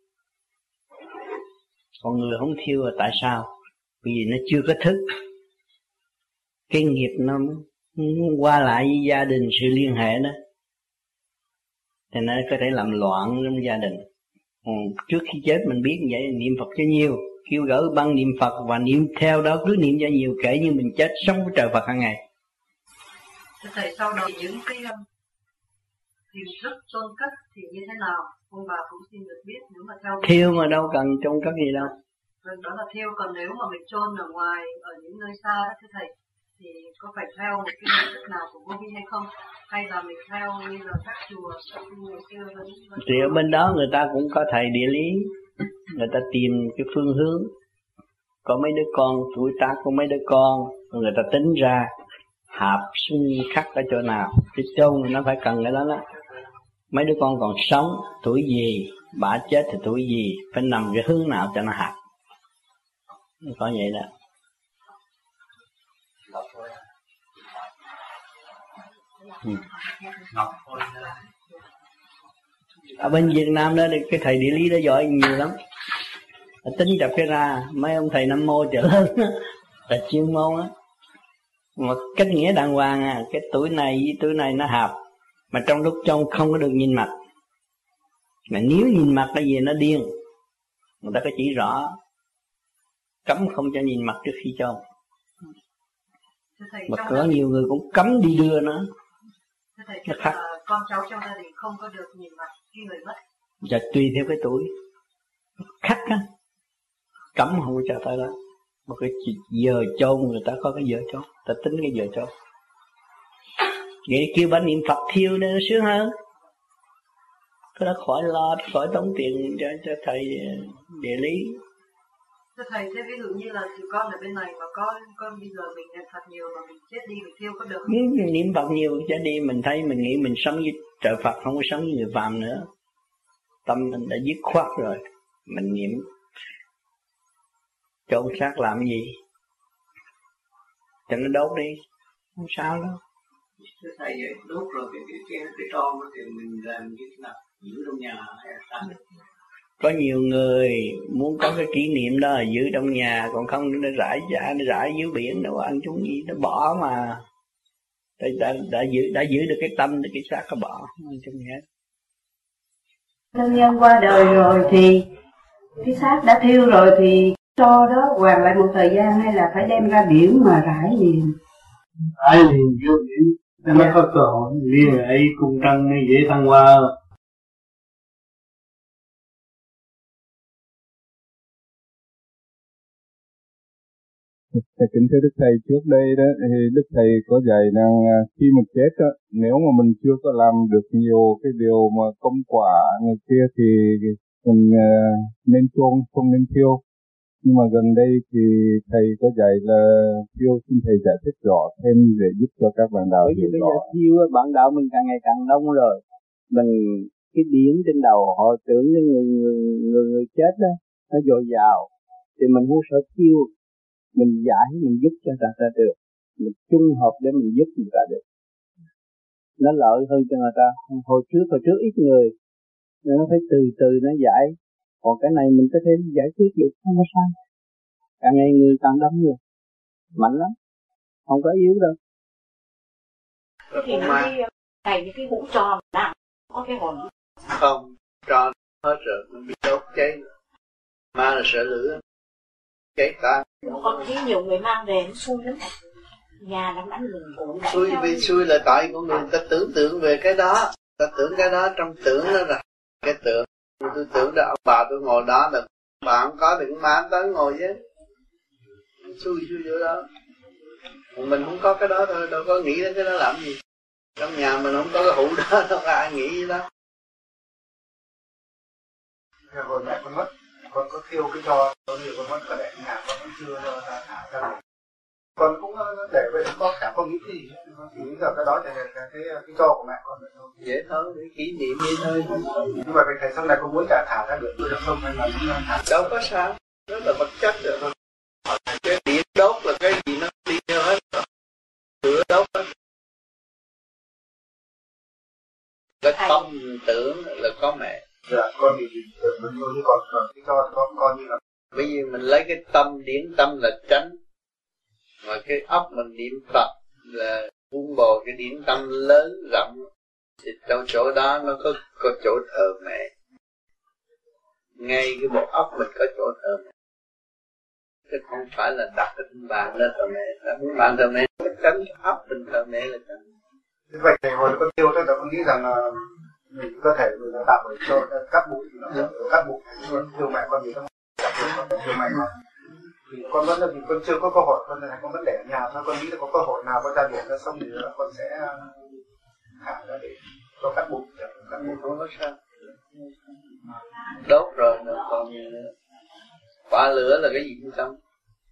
E: Còn người không thiêu là tại sao? Bởi vì nó chưa có thức. Cái nghiệp nó qua lại với gia đình, sự liên hệ đó, thì nó có thể làm loạn trong gia đình. Ừ, trước khi chết mình biết như vậy, niệm Phật cho nhiều, kêu gỡ băng niệm Phật và niệm theo đó, cứ niệm cho nhiều, kể như mình chết sống với trời Phật hàng ngày.
R: Thầy sau đó những cái hình thức chôn cất thì như thế nào? Ông bà cũng xin được biết. Nếu mà theo
E: thiêu mà đâu cần chôn cất gì đâu.
R: Đó là thiêu, còn nếu mà mình chôn ở ngoài, ở những nơi xa đó thưa thầy, thì có phải theo một cái hình thức nào của vô vi hay không? Hay là mình theo như là các chùa ngày xưa vẫn, vẫn
E: thì ở bên đó người ta cũng có thầy địa lý, người ta tìm cái phương hướng có mấy đứa con, tuổi tác của mấy đứa con, người ta tính ra hạp xung khắc ở chỗ nào, cái chôn nó phải cần cái đó đó. Mấy đứa con còn sống, tuổi gì, bả chết thì tuổi gì, phải nằm cái hướng nào cho nó hạp. Có vậy đó. Ừ. Ở bên Việt Nam đó cái thầy địa lý đó giỏi nhiều lắm, tính chập cái ra mấy ông thầy Nam Mô trở lớn là chuyên môn á, mà cách nghĩa đàng hoàng à, cái tuổi này với tuổi này nó hợp, mà trong lúc trong không có được nhìn mặt, mà nếu nhìn mặt cái gì nó điên, người ta có chỉ rõ cấm không cho nhìn mặt trước khi chôn. Mà có nhiều người cũng cấm đi đưa nó.
R: Thầy, nó khác. Con cháu trong gia đình không có được nhìn mặt khi người mất.
E: Dạ tùy theo cái tuổi. Khắc á, cấm không cho tới đó. Một cái giờ chôn người ta có cái giờ chôn, ta tính cái giờ chôn. Vậy kêu bà niệm Phật thiêu nên nó sướng hơn. Cái đó khỏi lo, khỏi tốn tiền cho, cho thầy địa lý.
R: Thưa thầy, thế ví dụ như là tụi con ở bên này mà có, con bây giờ mình niệm Phật nhiều mà mình chết đi, mình thiêu có được không?
E: Nếu niệm Phật nhiều chết đi, mình thấy mình nghĩ mình sống với trời Phật, không có sống với người phàm nữa. Tâm mình đã dứt khoát rồi, mình niệm chôn xác làm gì? Cho nó đốt đi, không sao đâu.
C: Thưa thầy, vậy đốt rồi cái cái cái cái tron thì mình làm như thế nào? Giữ trong nhà hay là sao?
E: Có nhiều người muốn có cái kỷ niệm đó là giữ trong nhà, còn không nó rải rải nó rải dưới biển đâu ăn chúng gì nó bỏ mà. Đã, đã, đã giữ đã giữ được cái tâm thì cái xác nó bỏ không trong nhà.
G: Thân nhân qua đời rồi thì cái xác đã thiêu rồi thì cho đó hoàn lại một thời gian hay là phải đem ra biển mà rải liền?
I: Rải liền vô biển nó mới có cơ hội liên ấy cung trăng mới dễ thăng hoa.
S: Thầy kính thưa Đức Thầy, trước đây đó thì Đức Thầy có dạy rằng khi mình chết đó, nếu mà mình chưa có làm được nhiều cái điều mà công quả ngày kia thì mình nên chôn, không nên thiêu. Nhưng mà gần đây thì Thầy có dạy là thiêu, xin Thầy giải thích rõ thêm để giúp cho các bạn đạo hiểu rõ.
E: Bây giờ thiêu bạn đạo mình càng ngày càng đông rồi, mình cái điển trên đầu họ tưởng như người người người, người chết đó nó dồi dào, thì mình không sợ thiêu. Mình giải, mình giúp cho người ta được, mình chung hợp để mình giúp người ta được, nó lợi hơn cho người ta. Hồi trước hồi trước ít người nên nó phải từ từ nó giải, còn cái này mình có thể giải quyết được không có sao. Càng ngày người càng đông rồi, mạnh lắm, không có yếu đâu.
O: Thì nó đi cày những cái hũ tròn nặng, có cái hồn
C: không tròn hết rồi, mình bị đốt cháy, ma là sợ lửa cháy tan.
O: Con thấy nhiều người mang về nó xui lắm, nhà nó đánh lừng cuộn.
C: Xui vì xui là tại của người ta tưởng tượng về cái đó, ta tưởng cái đó trong tưởng đó là cái tưởng. Tôi tưởng là ông bà tôi ngồi đó là bà không có thì cũng má tới ngồi chứ. Xui xui chỗ đó. Mình không có cái đó thôi, đâu có nghĩ đến cái đó làm gì. Trong nhà mình không có cái hũ đó, đâu có ai nghĩ gì đó.
T: Hồi mẹ con mất, con có thiêu cái tro, con nhiều con mất cả để nhà con cũng chưa ra thả ra này. Con cũng để vậy có cả con nghĩ gì, chỉ nghĩ là cái đó là cái cái cái tro của mẹ con vậy thôi.
C: Dễ thôi, để kỷ niệm vậy thôi.
T: Nhưng mà thầy sau này con muốn cả thả ra được được không hay là không thả?
C: Đâu có sao, đó là vật chất rồi. Cái điện đốt là cái gì nó đi theo hết rồi. Lửa đốt hết. Cái tâm tưởng là có mẹ.
T: Dạ, con thì tưởng mình thôi, chứ còn cái cho con con như là
C: bây giờ mình lấy cái tâm, điển tâm là tránh, mà cái óc mình niệm Phật là vun bồi cái điển tâm lớn rộng, thì trong chỗ đó nó có có chỗ thờ mẹ, ngay cái bộ óc mình có chỗ thờ mẹ, chứ không phải là đặt cái bàn lên thờ mẹ. Đặt cái bàn thờ mẹ nó tránh óc mình thờ mẹ là tránh.
T: Thế vậy thì hồi con tiêu đó là con nghĩ rằng là mình cơ thể mình là tạo để cho cắt bụi thì nó sẽ cắt bụi, nhưng tiêu mẹ con gì đó tiêu mẹ con thì con vẫn là vì con chưa có cơ hội, con này con vẫn để ở nhà thôi. Con nghĩ là có cơ hội nào con ra biển ra sông thì nữa con sẽ thả ra để cho cắt bụi, cắt bụi không có sao.
C: Đốt rồi nó còn quả lửa là cái gì cũng xong.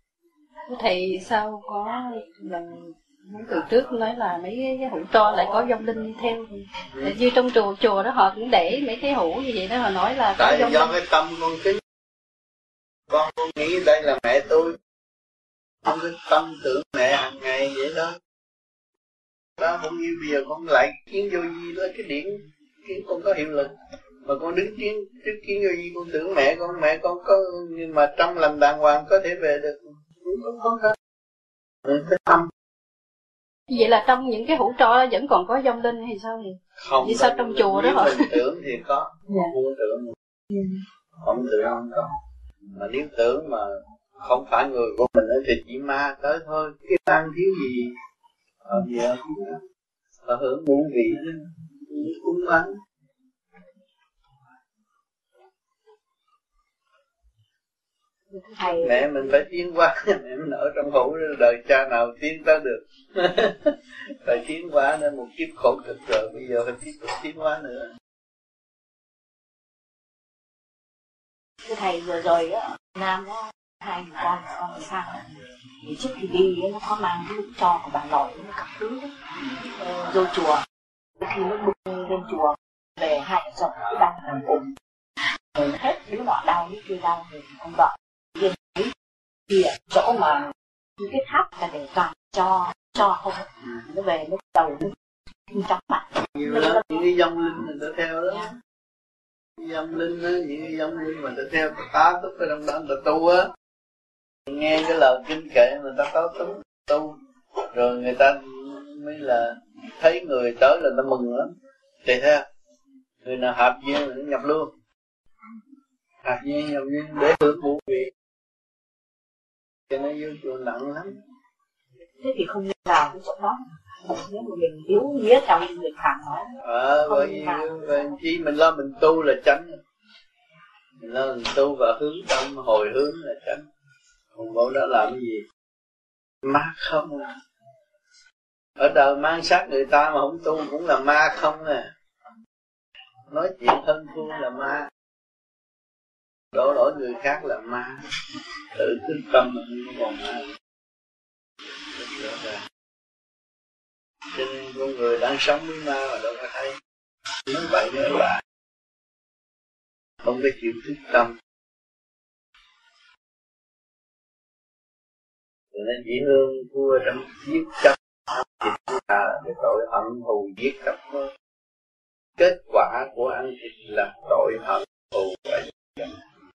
U: Thầy sao có lần từ trước nói là mấy cái hũ tro lại có vong linh đi theo, như trong chùa chùa đó họ cũng để mấy cái hũ như vậy đó, họ nói là có
C: tại
U: vong
C: do
U: linh.
C: cái tâm con kính, con con nghĩ đây là mẹ tôi, con cái tâm tưởng mẹ hàng ngày vậy đó. Đó cũng như bây giờ con lại kiến vô vi đó, cái điển kiến con có hiệu lực, mà con đứng kiến trước kiến vô vi con tưởng mẹ con mẹ con có, nhưng mà trong làm đàng hoàng có thể về được, không có khó. Ừ, cái tâm.
U: Vậy là trong những cái hũ tro đó vẫn còn có vong linh hay sao vậy?
C: Không.
U: Vì sao trong chùa đó hả?
C: Nếu mình tưởng thì có, yeah. Không tưởng, yeah. Không tưởng không có. Mà nếu tưởng mà không phải người của mình thì chỉ ma tới thôi, cái ăn thiếu gì ở giờ ở hưởng muôn vị cũng ăn. Thầy... Mẹ mình phải tiến hóa, mẹ mình ở trong hũ đời cha nào tiến tới được. Phải tiến hóa nên một kiếp khổ cực rồi, bây giờ phải tiếp tục tiến hóa nữa.
O: Thưa thầy, vừa rồi á, Nam đó hai người con con sang thì trước khi đi nó có mang cái lúc cho của bà nội nó cặp thứ vô chùa, khi nó bưng lên chùa về hai vợ chồng cứ đang nằm cùng rồi hết đứa nọ đau đứa kia đau thì con vợ lên cái kia chỗ mà cái tháp là để toàn cho cho không nó về lúc đầu nó chóng mặt
C: nhiều lắm, những cái dông linh người ta theo đó, dông linh á, những cái dông linh mà ta theo ta tá túc ở trong đó người ta tu á, nghe cái lời kinh kệ người ta tá túc tu, rồi người ta mới là thấy người tới là ta mừng lắm, thì theo người nào hợp duyên là nó nhập luôn, hợp duyên nhập duyên để hưởng vũ vị, cho nó vô chùa nặng lắm.
O: Thế thì không nên vào cái chỗ đó, nếu mà mình yếu nghĩa trong người phàm đó.
C: Ờ, bởi vì bởi chi mình lo mình tu là tránh, mình lo mình tu và hướng tâm hồi hướng là tránh, còn bộ đó làm cái gì? Ma không à. Ở đời mang sát người ta mà không tu cũng là ma không à. Nói chuyện hơn thua là ma, đổ lỗi người khác là ma, tự thức tâm mà không còn ma. Cho nên con người đang sống với ma mà đâu có thấy, nói vậy nói lại, không có chịu thức tâm. Cho nên chỉ hương thua trong giết chấp thì là cái tội hận thù giết chấp thôi. Kết quả của ăn thịt là tội hận thù và giết chấp.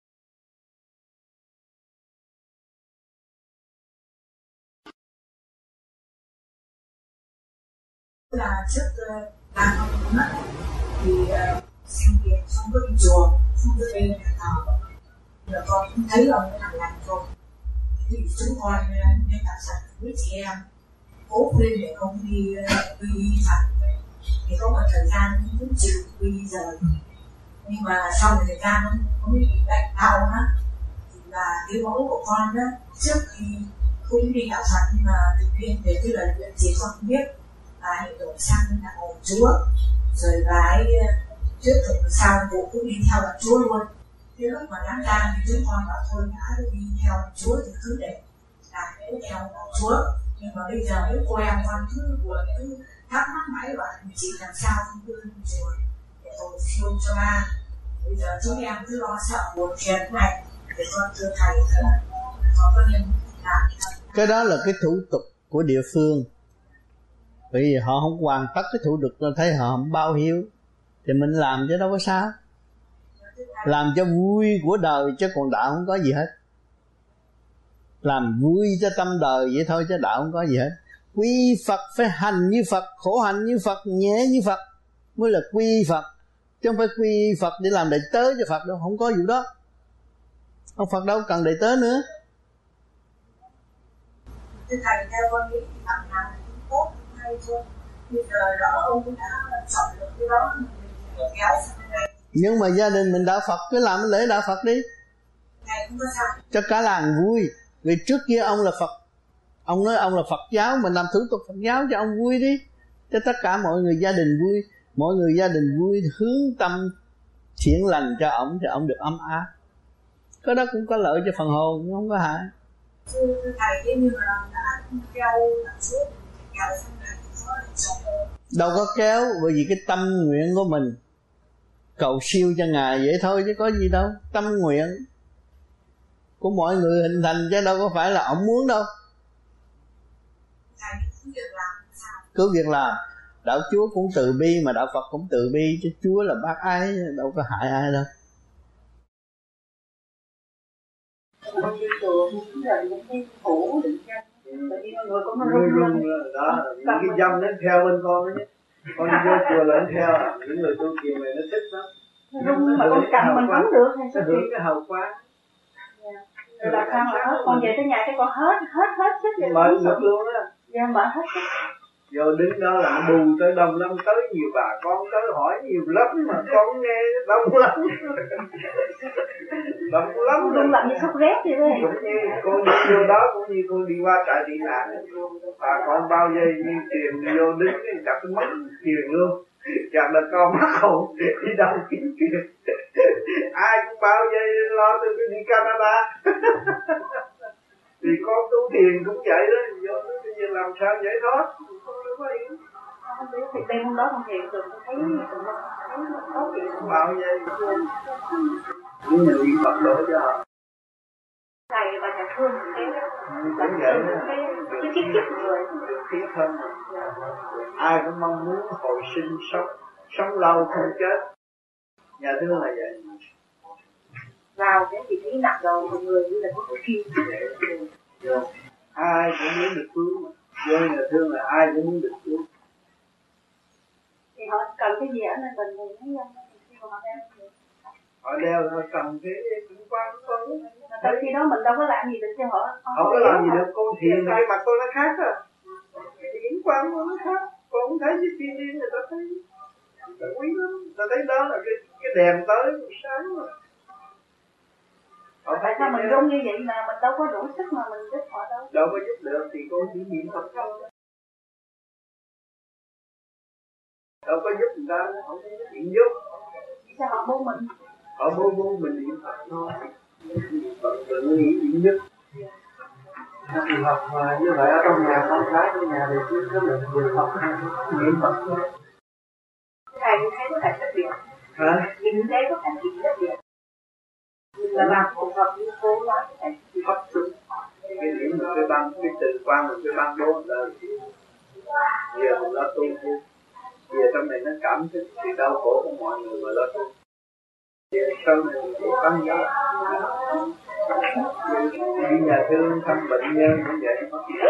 P: Là trước đang không có mất thì xem tiền xong có đi chùa xong có về nhà thờ rồi con cũng thấy ông ấy làm lành rồi thì chúng con nên tạo sạch với chị em cố lên để không đi quy y thật thì có một thời gian cũng chịu quy y rồi, nhưng mà sau một thời gian nó bị bệnh đau á thì là cái mẫu của con đó trước khi cũng đi tạo sạch nhưng mà tự nhiên về cái lời chuyện gì con không biết bà ấy đổi sang là hồn chúa rồi bà ấy trước thực sau bộ cũng đi theo là chúa luôn. Cái lúc mà đám tang thì chúng con bảo thôi đã đi theo chúa thì cứ để làm lễ theo chúa, nhưng mà bây giờ nếu cô em con cứ buồn cứ thắc mắc mãi bảo chị làm sao không đưa lên chùa để cầu siêu cho ba, bây giờ chúng em cứ lo sợ buồn phiền này để con thưa thầy là con có nên làm.
I: Cái đó là cái thủ tục của địa phương, bởi vì họ không hoàn tất cái thủ tục, tôi thấy họ không bao hiếu thì mình làm chứ đâu có sao, làm cho vui của đời chứ còn đạo không có gì hết, làm vui cho tâm đời vậy thôi chứ đạo không có gì hết. Quy Phật phải hành như Phật, khổ hạnh như Phật, nhẹ như Phật mới là quy Phật, chứ không phải quy Phật để làm đệ tớ cho Phật đâu, không có vụ đó. Ông Phật đâu cần đệ tớ nữa.
P: Thưa thầy, theo con nghĩ thì làm nào cũng tốt hay chưa? Bây giờ đó ông cũng đã chọn được cái đó mình kéo sang bên này.
I: Nhưng mà gia đình mình đạo Phật cứ làm lễ đạo Phật đi.
P: Thầy cũng có sao?
I: Cho cả làng vui. Vì trước kia ông là Phật, ông nói ông là Phật giáo, mình làm thủ tục Phật giáo cho ông vui đi, cho tất cả mọi người gia đình vui. Mọi người gia đình vui hướng tâm thiện lành cho ông thì ông được ấm áp. Cái đó cũng có lợi cho phần hồn, không có hại.
P: Thưa thầy, cái như là đã treo đặt xuống kéo sang này có
C: đâu có kéo, bởi vì cái tâm nguyện của mình cầu siêu cho Ngài vậy thôi chứ có gì đâu. Tâm nguyện của mọi người hình thành chứ đâu có phải là ổng muốn đâu. Cứ việc làm. Đạo Chúa cũng từ bi mà đạo Phật cũng từ bi, chứ Chúa là bác ái, đâu có hại ai đâu.
R: Con đi chùa cũng là những cái phủ định danh, tại vì người cũng nó rung
C: rung đó, những cái dâm nó theo bên con đó chứ. Con vô chùa là nó theo, những người tu thiền này nó thích lắm.
R: Rung mà con cầm mình vẫn được hay sao?
C: Hưởng cái hào quang.
R: Rồi làm sao mà hết, con về tới nhà cái con hết hết hết sức vậy.
C: Mở ngực luôn á.
R: Dạ mở hết sức.
C: Vô đứng đó là nó bù tới đông lắm, tới nhiều bà con tới hỏi nhiều lắm mà con nghe đông lắm. Đông lắm.
R: Rung làm như sốt rét vậy đấy.
C: Cũng như con đi vô đó cũng như con đi qua trại tị nạn, bà con bao dây như tiền vô đứng cái chặt cái mất tiền luôn. Chặt là con mắc hồn đi đâu kiếm tiền. Ai cũng bao dây lo từ cái đi Canada. Thì con tu thiền cũng vậy đó, vô bây giờ làm sao giải thoát.
R: Thì đêm hôm đó con thiền rồi con thấy thấy có chuyện
C: bao nhiêu nhưng mà niệm Phật đổ cho họ.
R: Thầy và nhà thương cái
C: cũng vậy đó,
R: cái kiếp kiếp người
C: kiếp thân mà. Ai cũng mong muốn hồi sinh sống sống lâu không chết. Nhà thương là vậy.
R: Vào cái vị trí nặng đầu của người như là có kim
C: vậy. Ai cũng muốn được cứu mà. Vô nhà thương là ai cũng muốn được cứu.
R: Thì họ cần cái gì ở nơi mình thì thấy không? Khi mà họ đeo thì
C: họ đeo họ cầm cái cũng quan con.
R: Từ khi đó mình đâu có làm gì được cho họ.
C: Không có làm gì được, con thiền cái mặt con nó khác à. Điển quan con nó khác. Con cũng thấy cái thiên liên người ta thấy ta quý lắm. Ta thấy đó là cái cái đèn tới buổi sáng mà.
R: Tại sao mình rung như vậy mà mình đâu có đủ sức mà mình giúp họ đâu.
C: Đâu có giúp được thì con chỉ niệm Phật thôi. Đâu có giúp người ta, không có chuyện giúp.
R: Sao họ buông mình?
C: Họ buông buông mình niệm Phật thôi. Phật tự nghĩ chuyện giúp. Niệm Phật mà như vậy ở trong nhà con cái trong nhà thì chứ có mình niệm Phật niệm Phật thôi.
R: Thầy như thế có thành rất biệt.
C: Hả?
R: Như thế có thành chuyện rất biệt. Mình là làm phù hợp như cô nói thầy.
C: Pháp xuống. Cái điểm một cái băng, cái từ quan một cái băng đô đời. Giờ mình lo tu chứ. Giờ trong này nó cảm thức sự đau khổ của mọi người mà lo tu. Giờ sau này mình cũng tăng giá. Đi nhà thương thăm bệnh nhân cũng vậy.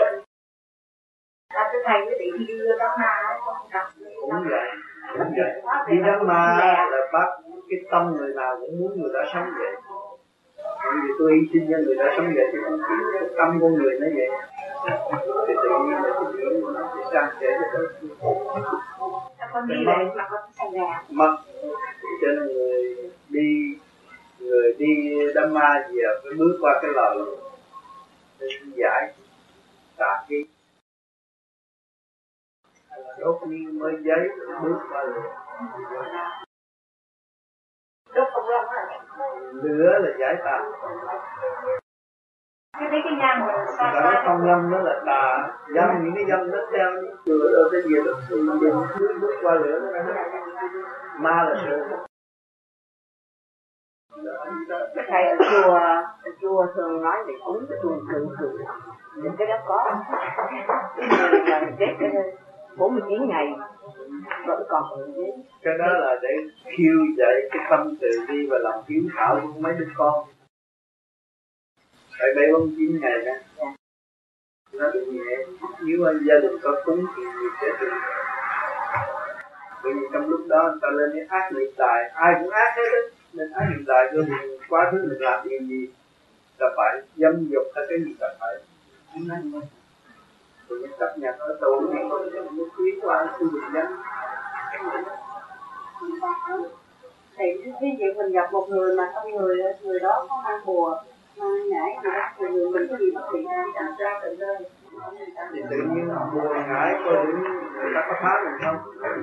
R: À, thưa thầy, quý vị khi đi vô đó mà
C: cũng vậy, cũng vậy. Đi đó mà là bác cái tâm người nào cũng muốn người ta sống vậy. Bởi vì tôi hy sinh cho người ta sống vậy thì không chỉ cái tâm con người nó vậy. Thì tự nhiên là cái chuyện của nó sẽ sang sẻ cho tôi.
R: Con đi lại mà con sang nhà.
C: Mất. Cho nên người đi người đi Dhamma về phải bước qua cái lò để giải tà khí. Đốt như mới giấy bước qua lửa.
R: Đốt không lắm hả?
C: Lửa là giải tà.
R: Cái đấy cái nhang mà xa
C: xa. Cái phong lâm đó là tà. Dâm những cái dâm nó theo những cửa đâu tới gì đó. Thì mình bước qua lửa đó. Ma là sợ.
G: Thầy ở chùa, ở chùa thường nói về cúng cái tuần thường thường. Những cái đó có. Cái người là chết bốn mươi chín ngày vẫn còn ở dưới.
C: Cái đó là để khiêu dậy cái tâm từ bi và lòng hiếu thảo của mấy đứa con. Tại đây bốn mươi chín ngày đó. Yeah. Nó được nhẹ. Nếu anh gia đình có cúng thì người sẽ được. Bởi vì trong lúc đó người ta lên cái ác niệm tài, ai cũng ác hết đó. Nên ác niệm tài cho mình quá thứ mình làm điều gì là phải dâm dục hay cái gì là phải. Rồi mình chấp nhận ở tù thì nó quý qua khu vực dân.
R: Thì ví dụ mình gặp một người mà trong người người đó có mang bùa, mang ngải gì đó, thì người mình có gì mất bị đi làm ra tự rơi.
C: Thì tự nhiên bùa ngải coi những người ta có phá mình không?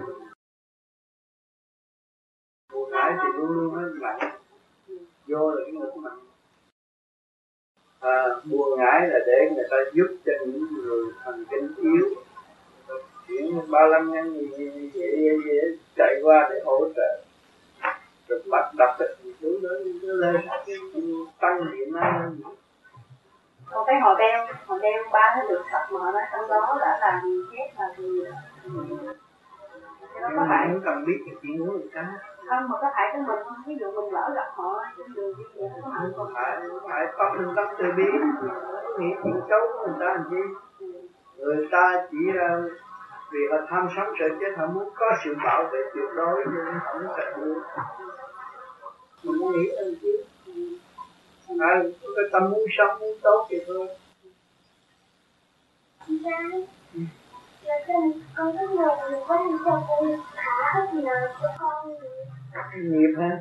C: Bùa ngải thì luôn luôn nó nặng. Vô là cái ngực nặng. À, bùa ngải là để người ta giúp cho những người thần kinh yếu, chuyện ba lăm ngàn gì gì gì chạy qua để hỗ trợ, rồi bắt đập thì chú nó lên tăng điện năng.
R: Còn cái hồi đeo, hồi đeo ba nó được sập mờ đó, trong đó đã làm chết là gì?
C: Nó có phải không cần biết cái chuyện của người ta.
R: Không, mà có phải của mình không? Ví dụ mình lỡ gặp họ trên đường đi vậy nó có hại
C: không phải, phải bắt mình bắt từ bi, nghĩ chuyện xấu của người ta làm chi? Người ta chỉ là vì họ tham sống sợ chết, họ muốn có sự bảo vệ tuyệt đối nhưng họ không sợ được. Mình muốn nghĩ làm chi? À, cái tâm muốn sống muốn tốt thì thôi.
N: Dạ, là con rất nhiều mình có những chồng con khá thì là cho con
C: nghiệp ha.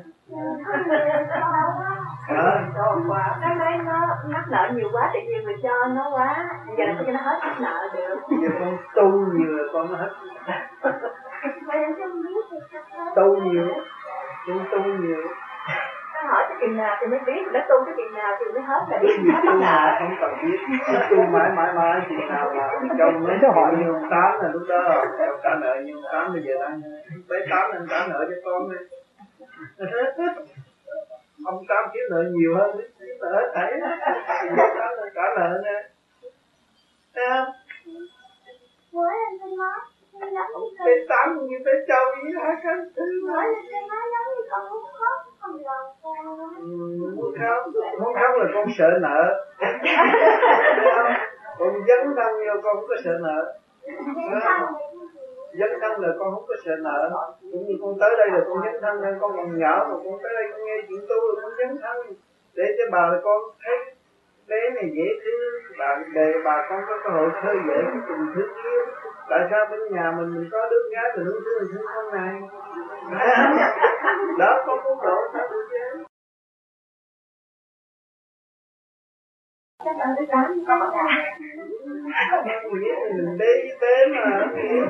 R: Ờ, quá. Cái đấy nó mắc nợ nhiều quá, tự nhiên mình cho nó quá, giờ là cho nó hết mắc nợ được.
C: Giờ con tu nhiều là con nó hết. Tu nhiều, con tu nhiều.
R: Nó hỏi cái chuyện nào thì mới biết, nó tu cái chuyện nào thì mới hết là biết hết mắc nợ.
C: Không cần biết, tu mãi mãi mãi chuyện nào mà trong mấy hỏi như ông Tám là lúc đó trả nợ như ông Tám bây giờ đang bé Tám nên trả nợ cho con đi. Ông Tám kiếm nợ nhiều hơn, kiếm nợ hết thảy, trả nợ nè. Thấy không?
N: Mỗi lần tôi nói, tôi nói
C: bé Tám như bé Châu ý hả Khánh?
N: Mỗi lần tôi nói giống như con muốn khóc, không làm con đó.
C: Muốn khóc, muốn khóc là con sợ nợ. Con dấn thân vô con không có sợ nợ. Dấn thân là con không có sợ nợ. Cũng như con tới đây là con dấn thân, nên con còn nhỏ mà con tới đây con nghe chuyện tu là con dấn thân để cho bà là con thấy bé này dễ thương, bà để bà con có cơ hội khơi dậy cái tình thương yêu. Tại sao bên nhà mình mình có đứa gái mình thương thương thương con này đó, con muốn độ sao được chứ.
N: Chắc là đứa tám có một ngày
C: mình đi tế mà.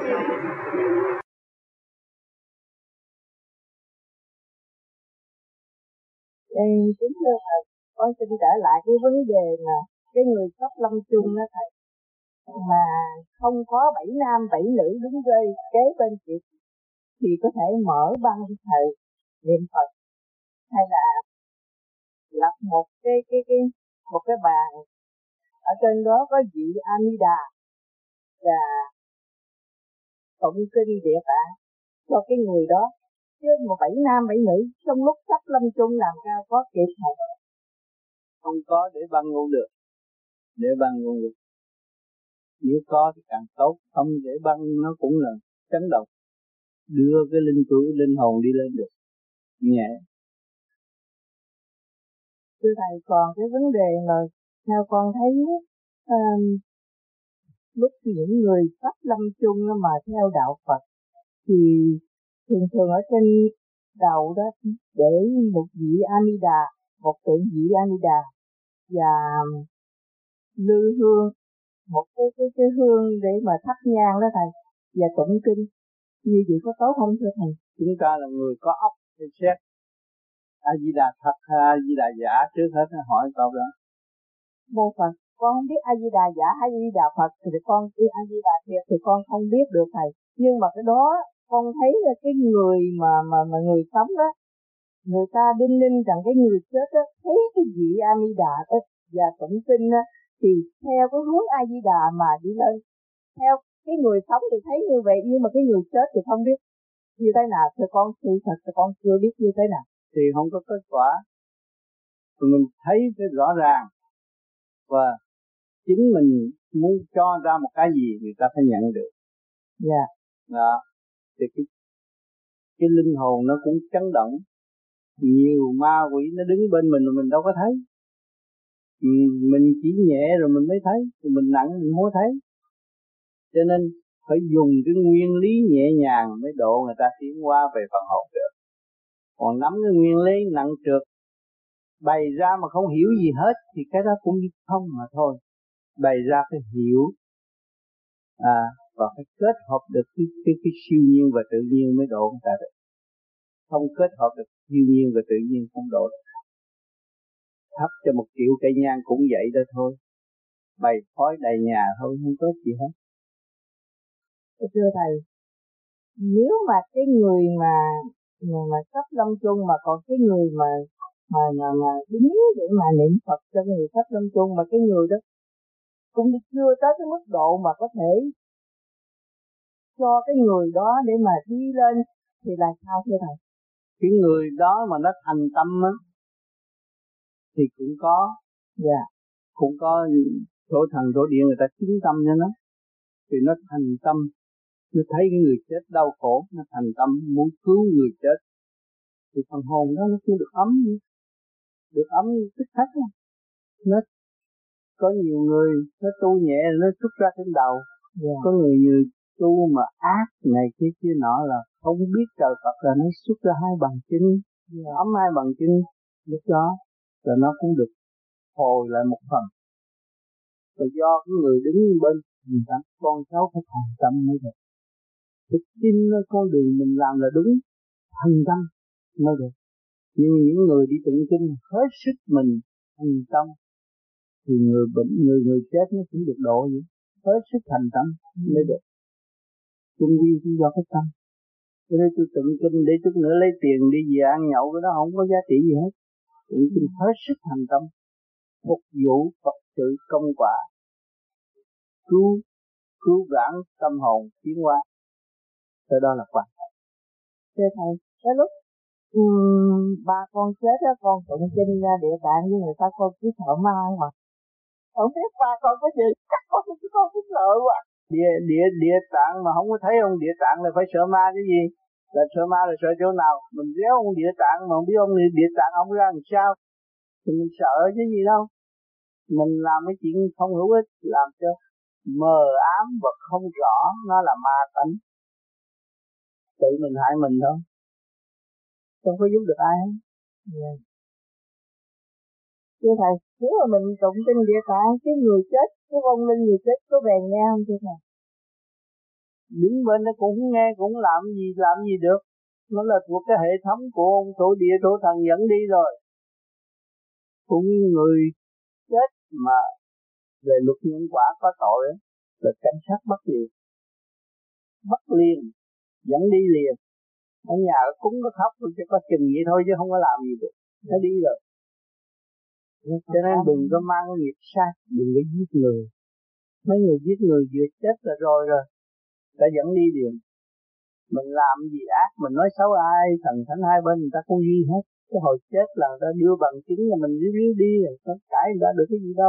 A: Đây chính thưa thầy, con xin trở lại cái vấn đề là cái người sắp lâm chung đó thầy, mà không có bảy nam bảy nữ đứng rơi kế bên chị thì có thể mở băng thầy niệm Phật, hay là lập một cái cái cái một cái bàn ở trên đó có vị Amida và tụng kinh địa tạng cho cái người đó, chứ một bảy nam bảy nữ trong lúc sắp lâm chung làm sao có kịp không?
E: Không có để băng ngôn được, để băng ngôn được. Nếu có thì càng tốt, không để băng nó cũng là chấn động, đưa cái linh tử linh hồn đi lên được nhẹ.
A: Thưa thầy, còn cái vấn đề là theo con thấy um, lúc những người sắp lâm chung mà theo đạo Phật thì thường thường ở trên đầu đó để một vị Amida, một tượng vị Amida và lư hương, một cái cái cái hương để mà thắp nhang đó thầy, và tụng kinh, như vậy có tốt không thưa thầy?
E: Chúng ta là người có óc để xét A Di Đà thật hay A Di Đà giả, trước hết hỏi câu đó.
A: Mô Phật, con không biết A Di Đà giả hay A Di Đà Phật thì con đi A Di Đà thiệt thì con không biết được thầy. Nhưng mà cái đó con thấy là cái người mà mà mà người sống đó, người ta đinh ninh rằng cái người chết đó thấy cái vị A Di Đà đó và tụng kinh đó, thì theo cái hướng A Di Đà mà đi lên. Theo cái người sống thì thấy như vậy, nhưng mà cái người chết thì không biết như thế nào. Thì con sự thật thì con chưa biết như thế nào.
E: Thì không có kết quả. Mình thấy cái rõ ràng và chính mình muốn cho ra một cái gì người ta phải nhận được.
A: Dạ. Yeah.
E: Đó. Thì cái, cái linh hồn nó cũng chấn động. Nhiều ma quỷ nó đứng bên mình mà mình đâu có thấy. Mình chỉ nhẹ rồi mình mới thấy, rồi mình nặng mình không có thấy. Cho nên phải dùng cái nguyên lý nhẹ nhàng mới độ người ta tiến qua về phần hồn được. Còn nắm cái nguyên lý nặng trược bày ra mà không hiểu gì hết thì cái đó cũng như không mà thôi. Bày ra phải hiểu à, và phải kết hợp được cái, cái, cái siêu nhiên và tự nhiên mới độ người ta được. Không kết hợp được siêu nhiên và tự nhiên không độ được. Thắp cho một triệu cây nhang cũng vậy đó thôi. bày khói đầy nhà thôi, không có gì hết.
A: Thưa thầy, nếu mà cái người mà mà, mà sắp lâm chung mà còn cái người mà mà mà, mà đứng để mà niệm Phật cho người sắp lâm chung, mà cái người đó cũng chưa tới cái mức độ mà có thể cho cái người đó để mà đi lên thì là sao thưa thầy?
E: Cái người đó mà nó thành tâm á thì cũng có,
A: dạ, yeah.
E: cũng có thổ thần thổ địa người ta chứng tâm cho nó, thì nó thành tâm, nó thấy cái người chết đau khổ, nó thành tâm muốn cứu người chết, thì phần hồn đó nó cũng được ấm, được ấm tức khắc đó. Nó có nhiều người nó tu nhẹ nó xuất ra trên đầu, yeah. Có người như tu mà ác này kia kia nọ là không biết trời Phật là nó xuất ra hai bằng chân, yeah. Ấm hai bằng chân, lúc đó rồi nó cũng được hồi lại một phần. Rồi do cái người đứng bên người ta, con cháu phải thành tâm mới được. Thực tin nó con đường mình làm là đúng, thành tâm mới được. Nhưng những người đi tụng kinh hết sức mình thành tâm thì người bệnh, người người chết nó cũng được độ vậy. Hết sức thành tâm mới được. Kinh vi cũng do cái tâm. Cho nên tôi tụng kinh để chút nữa lấy tiền đi về ăn nhậu, cái đó không có giá trị gì hết. Tụng kinh hết sức thành tâm, phục vụ Phật sự công quả, cứu cứu vãn tâm hồn tiến hóa. Cái đó là quan trọng.
A: Thưa thầy, cái lúc um, ba con chết á, con tụng kinh ra địa tạng với người ta, con chỉ sợ ma mà không biết ba con có gì, chắc con chỉ con cũng sợ quá.
E: Địa địa địa tạng mà không có thấy ông địa tạng là phải sợ ma cái gì? Là sợ ma là sợ chỗ nào? Mình réo ông địa tạng mà không biết ông địa tạng ông ra làm sao thì mình sợ chứ gì đâu. Mình làm cái chuyện không hữu ích, làm cho mờ ám và không rõ, nó là ma tánh, tự mình hại mình thôi, không có giúp được ai hết.
A: Yeah. Thưa thầy, nếu mà mình tụng kinh địa tạng, cái người chết, cái vong linh người chết có bèn nghe không thưa thầy?
E: Đứng bên nó cũng nghe, cũng làm gì làm gì được. Nó là thuộc cái hệ thống của ông thổ địa thổ thần dẫn đi rồi. Cũng như người chết mà về luật nhân quả có tội đó, là cảnh sát bắt liền, bắt liền, dẫn đi liền. Ở nhà cúng có khóc cho có chừng vậy thôi chứ không có làm gì được, nó đi rồi. Cho nên đừng có mang nghiệp sát, đừng có giết người. Mấy người giết người vừa chết là rồi rồi, ta dẫn đi liền. Mình làm gì ác, mình nói xấu ai, thần thánh hai bên người ta cũng duy hết. Cái hồi chết là người ta đưa bằng chứng là mình riu riu đi, rồi có cãi người ta được cái gì đâu.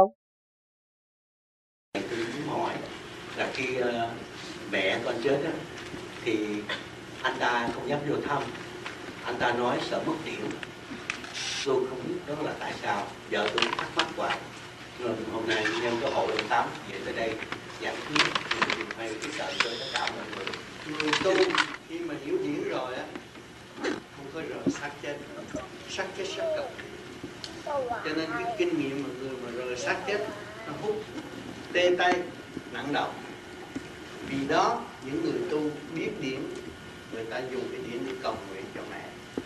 I: Tôi muốn hỏi là khi uh, mẹ con chết á, thì anh ta không dám vô thăm, anh ta nói sợ mất điện. Tôi không biết đó là tại sao, vợ tôi thắc mắc hoài. Rồi hôm nay nhân cái hội ông Tám về tới đây giải quyết hay cái sợ cho tất cả mọi người. Người tu khi mà hiểu điển rồi á, không có rời xác chết, xác chết xác cực. Cho nên cái kinh nghiệm mà người mà rời xác chết nó hút tê tay nặng đầu. Vì đó những người tu biết điển, người ta dùng cái điển để cầu nguyện cho mẹ.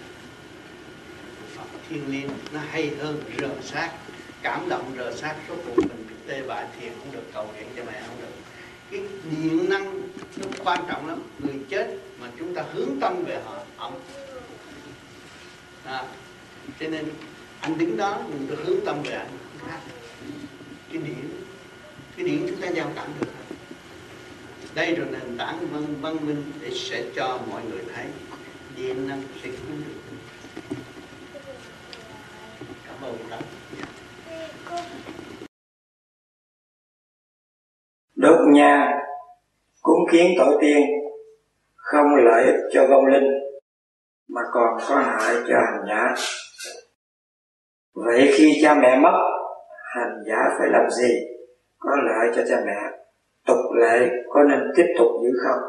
I: Phật thiên liêng nó hay hơn rời xác, cảm động rời xác, số cuộc mình bị tê bại thiền không được, cầu nguyện cho mẹ không được. Cái điện năng nó quan trọng lắm. Người chết mà chúng ta hướng tâm về họ, ông à, cho nên anh đứng đó mình được hướng tâm về anh khác. Cái điện cái điện chúng ta giao cảm được. Đây rồi nền tảng văn, văn minh để sẽ cho mọi người thấy điện năng sẽ cứu được. Cảm ơn đó.
D: Đốt nhang cúng kiến tổ tiên không lợi ích cho vong linh mà còn có hại cho hành giả. Vậy khi cha mẹ mất, hành giả phải làm gì có lợi cho cha mẹ? Tục lệ có nên tiếp tục giữ không?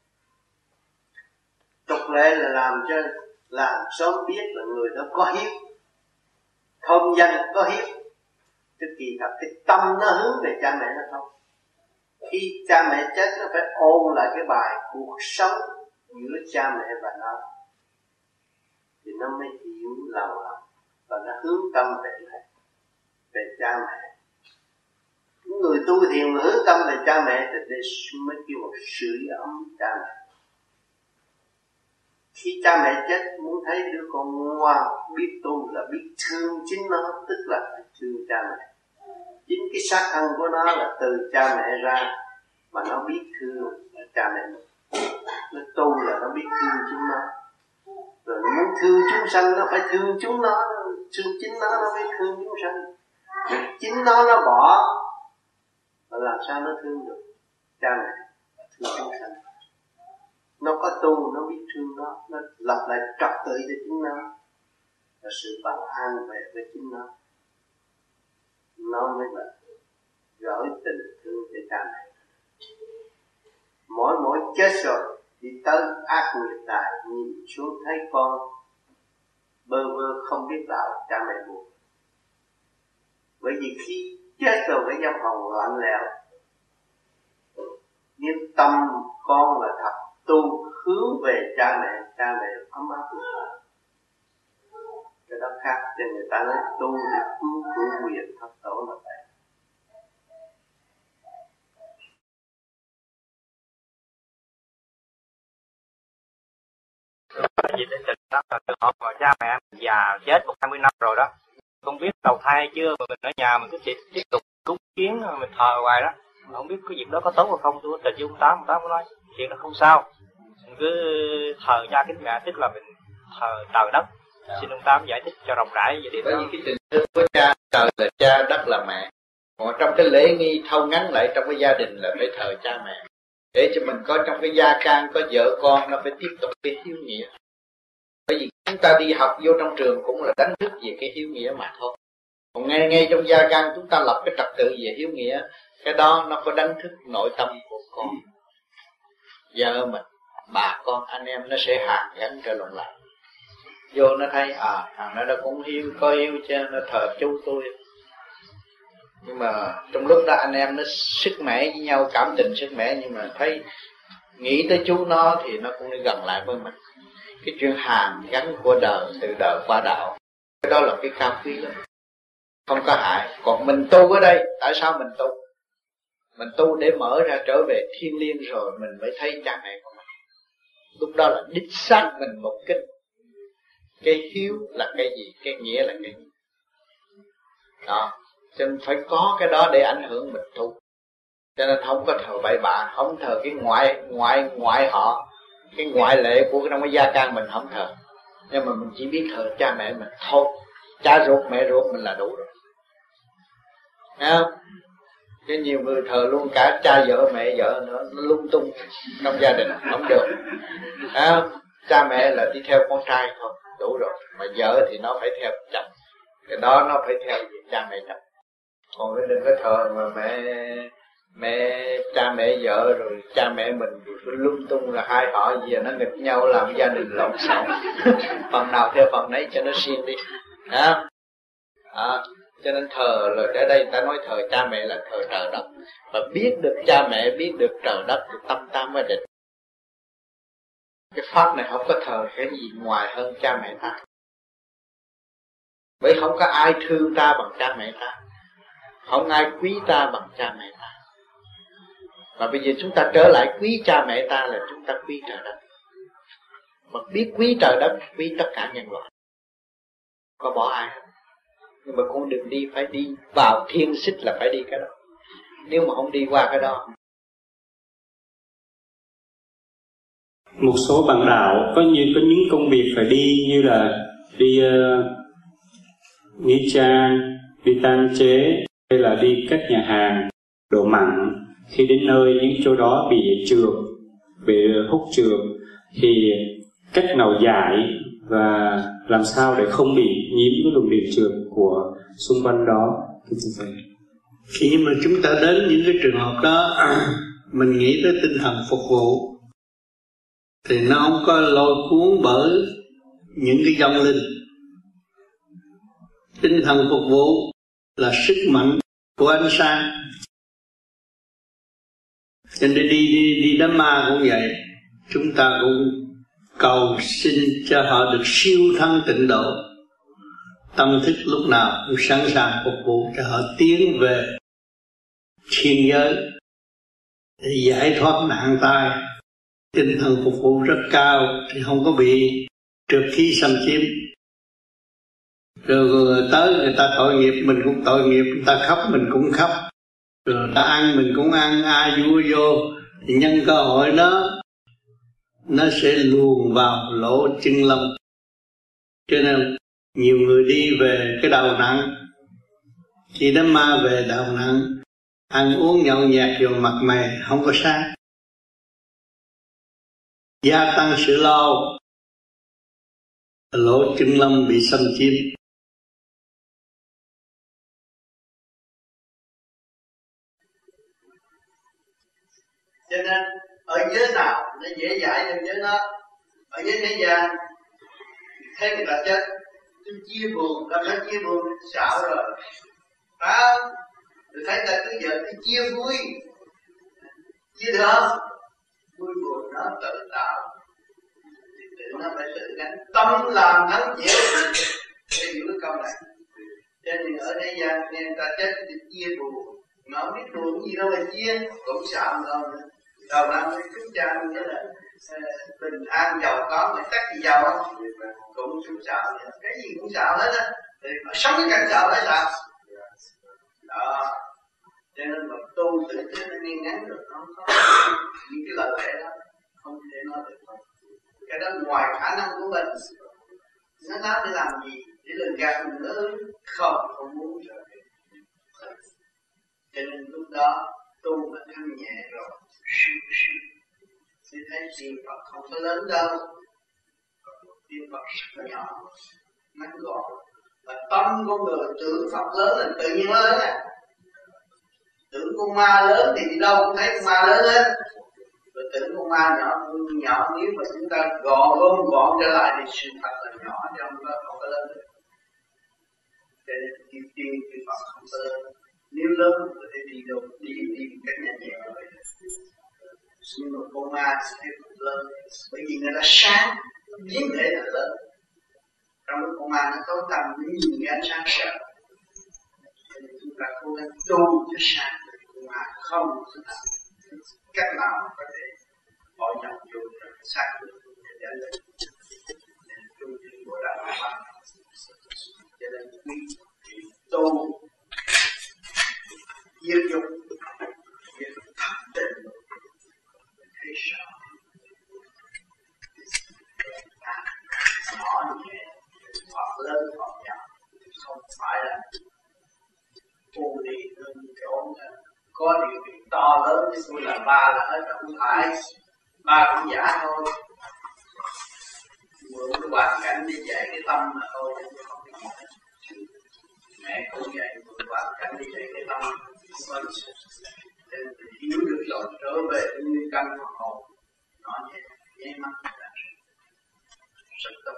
C: Tục lệ là làm cho làm sớm biết là người đó có hiếu, thôn danh có hiếu. Chứ kỳ thật cái tâm nó hướng về cha mẹ nó không. Khi cha mẹ chết nó phải ôn lại cái bài cuộc sống giữa cha mẹ và nó, thì nó mới hiểu lòng lòng và nó hướng tâm về về cha mẹ. Người tu thiền mà hướng tâm về cha mẹ thì để mới kêu một sưởi ấm cha mẹ. Khi cha mẹ chết muốn thấy đứa con ngoan biết tu là biết thương chính nó, tức là phải thương cha mẹ. Chính cái xác thân của nó là từ cha mẹ ra, mà nó biết thương là cha mẹ mình. Nó tu là nó biết thương chính nó. Rồi nó muốn thương chúng sanh nó phải thương chúng nó, thương chính nó nó mới thương chúng sanh. Chính nó nó bỏ, mà làm sao nó thương được cha mẹ, thương chúng sanh. Nó có tu, nó biết thương nó, nó lập lại trật tự cho chính nó, là sự bằng an về với chính nó. Nó mới là gửi tình thương cho cha mẹ. Mỗi mỗi chết rồi đi tới ác nghiệp đại, nhìn xuống thấy con bơ vơ không biết đạo, cha mẹ buồn. Bởi vì khi chết rồi cái tâm hồn lạnh lẽo. Nếu tâm con là thật tu hướng về cha mẹ, cha mẹ ấm áp được. Cái đó khác, cho người ta nói tu để cứu cứu quyền thất tổ là vậy.
H: Vì đến tình đó là trường hợp mà cha mẹ già chết một hai mươi năm rồi đó, không biết đầu thai chưa mà mình ở nhà mình cứ tiếp tiếp tục cúng kiến mình thờ hoài đó, mà không biết cái việc đó có tốt hay không. Tôi tình với ông Tám, ông Tám nói chuyện đó không sao, mình cứ thờ cha kính mẹ, tức là mình thờ trời đất. À. Xin ông Tám giải thích cho rộng rãi về điều đó.
C: Bởi vì cái tình thương của cha, trời là cha, đất là mẹ. Còn trong cái lễ nghi thâu ngắn lại trong cái gia đình là phải thờ cha mẹ, để cho mình có trong cái gia can có vợ con, nó phải tiếp tục cái hiếu nghĩa. Bởi vì chúng ta đi học vô trong trường cũng là đánh thức về cái hiếu nghĩa mà thôi. Còn ngay ngay trong gia can chúng ta lập cái trật tự về hiếu nghĩa, cái đó nó có đánh thức nội tâm của con, vợ mình, bà con, anh em nó sẽ hàn gắn trở luận lại. Vô nó thấy à thằng nó đã cũng hiếu, có hiếu chứ, nó thờ chú tôi. Nhưng mà trong lúc đó anh em nó sức mẻ với nhau, cảm tình sức mẻ, nhưng mà thấy nghĩ tới chú nó thì nó cũng đi gần lại với mình. Cái chuyện hàn gắn của đời, từ đời qua đạo, cái đó là cái cao quý lắm, không có hại. Còn mình tu ở đây, tại sao mình tu? Mình tu để mở ra trở về thiên liêng rồi mình mới thấy cha mẹ của mình. Lúc đó là đích xác mình một cái cái hiếu là cái gì, cái nghĩa là cái gì. Đó, cho nên phải có cái đó để ảnh hưởng mình tu. Cho nên không có thờ bậy bạ, không thờ cái ngoại ngoại ngoại họ, cái ngoại lệ của trong cái gia can mình không thờ. Nhưng mà mình chỉ biết thờ cha mẹ mình thôi. Cha ruột mẹ ruột mình là đủ rồi. Thấy không? Chứ nhiều người thờ luôn cả cha vợ mẹ vợ nữa, nó lung tung trong gia đình không được. Thấy không? Cha mẹ là đi theo con trai thôi, đủ rồi. Mà vợ thì nó phải theo chồng, cái đó nó phải theo cha mẹ chồng. Còn cái đừng có thờ mà mẹ mẹ cha mẹ vợ rồi cha mẹ mình lung tung là hai họ gì nó nghịch nhau làm gia đình lộn xộn. Phần nào theo phần nấy cho nó xiên đi. Hả? À, cho nên thờ là ở đây ta nói thờ cha mẹ là thờ trời đất. Và biết được cha mẹ, biết được trời đất thì tâm ta mới định. Cái pháp này không có thờ cái gì ngoài hơn cha mẹ ta. Bởi không có ai thương ta bằng cha mẹ ta, không ai quý ta bằng cha mẹ ta. Mà bây giờ chúng ta trở lại quý cha mẹ ta là chúng ta quý trời đất. Mà biết quý trời đất, quý tất cả nhân loại, có bỏ ai không? Nhưng mà con đường đi phải đi vào thiên xích là phải đi cái đó. Nếu mà không đi qua cái đó.
V: Một số bạn đạo có như có những công việc phải đi, như là đi uh, nghĩa trang, đi tang chế, hay là đi các nhà hàng đồ mặn. Khi đến nơi những chỗ đó bị trượt, bị hút trượt, thì cách nào giải và làm sao để không bị nhiễm cái luồng điện trượt của xung quanh đó?
I: Khi mà chúng ta đến những cái trường hợp đó, mình nghĩ tới tinh thần phục vụ thì nó không có lôi cuốn bởi những cái vong linh. Tinh thần phục vụ là sức mạnh của ánh sáng. Cho nên đi đi đi đám ma cũng vậy, chúng ta cũng cầu xin cho họ được siêu thân tịnh độ, tâm thức lúc nào cũng sẵn sàng phục vụ cho họ tiến về thiên giới để giải thoát nạn tai, tinh thần phục vụ rất cao thì không có bị trượt khí xâm chiếm. Rồi người tới người ta tội nghiệp mình cũng tội nghiệp, người ta khóc mình cũng khóc, rồi người ta ăn mình cũng ăn, ai vui vô thì nhân cơ hội đó nó sẽ luồn vào lỗ chân lông. Cho nên nhiều người đi về cái đầu nặng, khi đám ma về đầu nặng, ăn uống nhậu nhẹt vô mặt mày không có sáng, gia tăng sự lo, lỗ chân lông bị xâm chiếm.
C: Cho nên ở giới nào nó dễ dãi hơn giới đó. Ở giới thế gian thấy người ta chết, tôi chia buồn, ta phải chia buồn xạo rồi, phải không? Tôi thấy ta cứ giờ tôi chia vui, chia được không? Vui buồn nó tự tạo, thì tự nó phải tự gánh. Tâm làm thắng dễ để hiểu cái câu này. Cho nên ở thế gian nghe người ta chết thì chia buồn, mà không biết buồn gì đâu mà chia, cũng xạo đâu nữa. Đầu năm chúng cha nghĩa là bình an giàu có mà chắc gì giàu không? Cũng cũng xạo, cái gì cũng xạo hết á. Thì sống cái cảnh xạo phải sao? Đó. Cho nên mà tu tự nhiên nó nghiêng ngắn được, nó không có những cái lời lẽ đó không thể nói được. Cái đó ngoài khả năng của mình. Nó nói để làm gì? Để lừa gạt mình nữa. Không, không muốn rồi. Cho nên lúc đó tu mà thanh nhẹ rồi, thì thấy tiền Phật không có lớn đâu, tiền Phật rất nhỏ, ngắn gọn. Và tâm con người tưởng Phật lớn là tự nhiên lớn à. Tưởng con ma lớn thì đi đâu cũng thấy con ma lớn hết. Rồi tưởng con ma nhỏ nhỏ, nếu mà chúng ta gọn gom gọn trở lại thì sự thật là nhỏ, chứ không có, không có lớn được. Cho nên tiên tiên thì Phật không có lớn. Nếu lớn có thể đi đâu, đi đi cách nhẹ nhẹ rồi. Nhưng mà con ma sẽ tiếp tục lớn, bởi vì người ta sáng, biến thể là lớn. Trong lúc con ma nó tối tăm, nó nhìn cái ánh sáng sợ. Cho nên chúng ta cố gắng tu cho sáng, con ma không xuất hiện. Cách nào có thể hội nhập vô trong cái sáng được để giải lên. Nên tu thì của đạo Phật. Cho nên quý tu yêu dục, việc thất tình, thấy sợ, nhỏ nhẹ, hoặc lớn hoặc nhỏ, không phải là tu đi hơn chỗ có điều kiện to lớn như tôi là ba là hết, không phải, ba cũng giả thôi, mượn cái hoàn cảnh để dạy cái tâm mà thôi, không biết gì. Mẹ cũng vậy, mượn hoàn cảnh để dạy cái tâm. Để hiểu được rồi trở về như căn hồn nó nhẹ nhẹ mắt ra rất tốt.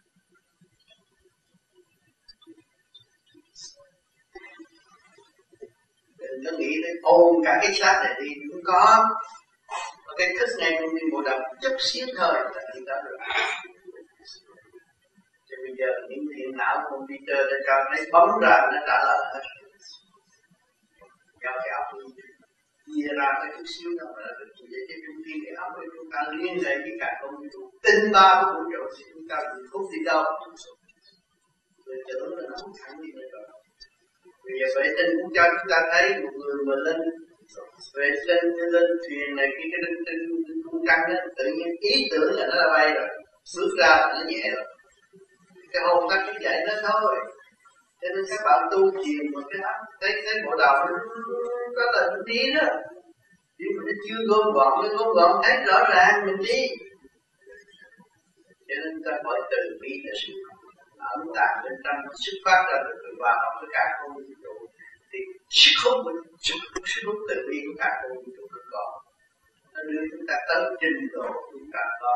C: Đừng có nghĩ đến ôm cả cái xác này đi, cũng có cái thức này trong đi bộ đạo chút xíu thôi là đi tới được. Thì bây giờ những thiện não computer để cho nó bấm ra nó trả lời hết. Cho cái óc chia ra cái chút xíu đó là được. Vậy chứ trong khi cái óc của chúng ta liên hệ với cả công vũ tinh ba của vũ trụ thì chúng ta cũng không đi đâu. Rồi tưởng là nó không thẳng đi nữa rồi. Vì vậy vệ tinh cũng cho chúng ta thấy một người mà lên vệ tinh lên thuyền này khi cái trên trên cung trăng đó, tự nhiên ý tưởng là nó đã bay rồi, bước ra là nó nhẹ rồi. Cái hồn ta cứ dạy nó thôi. Cho nên các bạn tu thiền mà cái áp thấy cái bộ đạo nó có là mình đi đó, nhưng mà nó chưa gom gọn, nó gom gọn thấy rõ ràng mình đi. Cho nên ta phải từ bi là sự ẩn tàng bên trong xuất phát ra được từ hòa hợp với cả không vũ trụ, thì sức hút sức hút từ bi của cả không vũ trụ cực còn nó đưa chúng ta tới trình độ chúng ta có.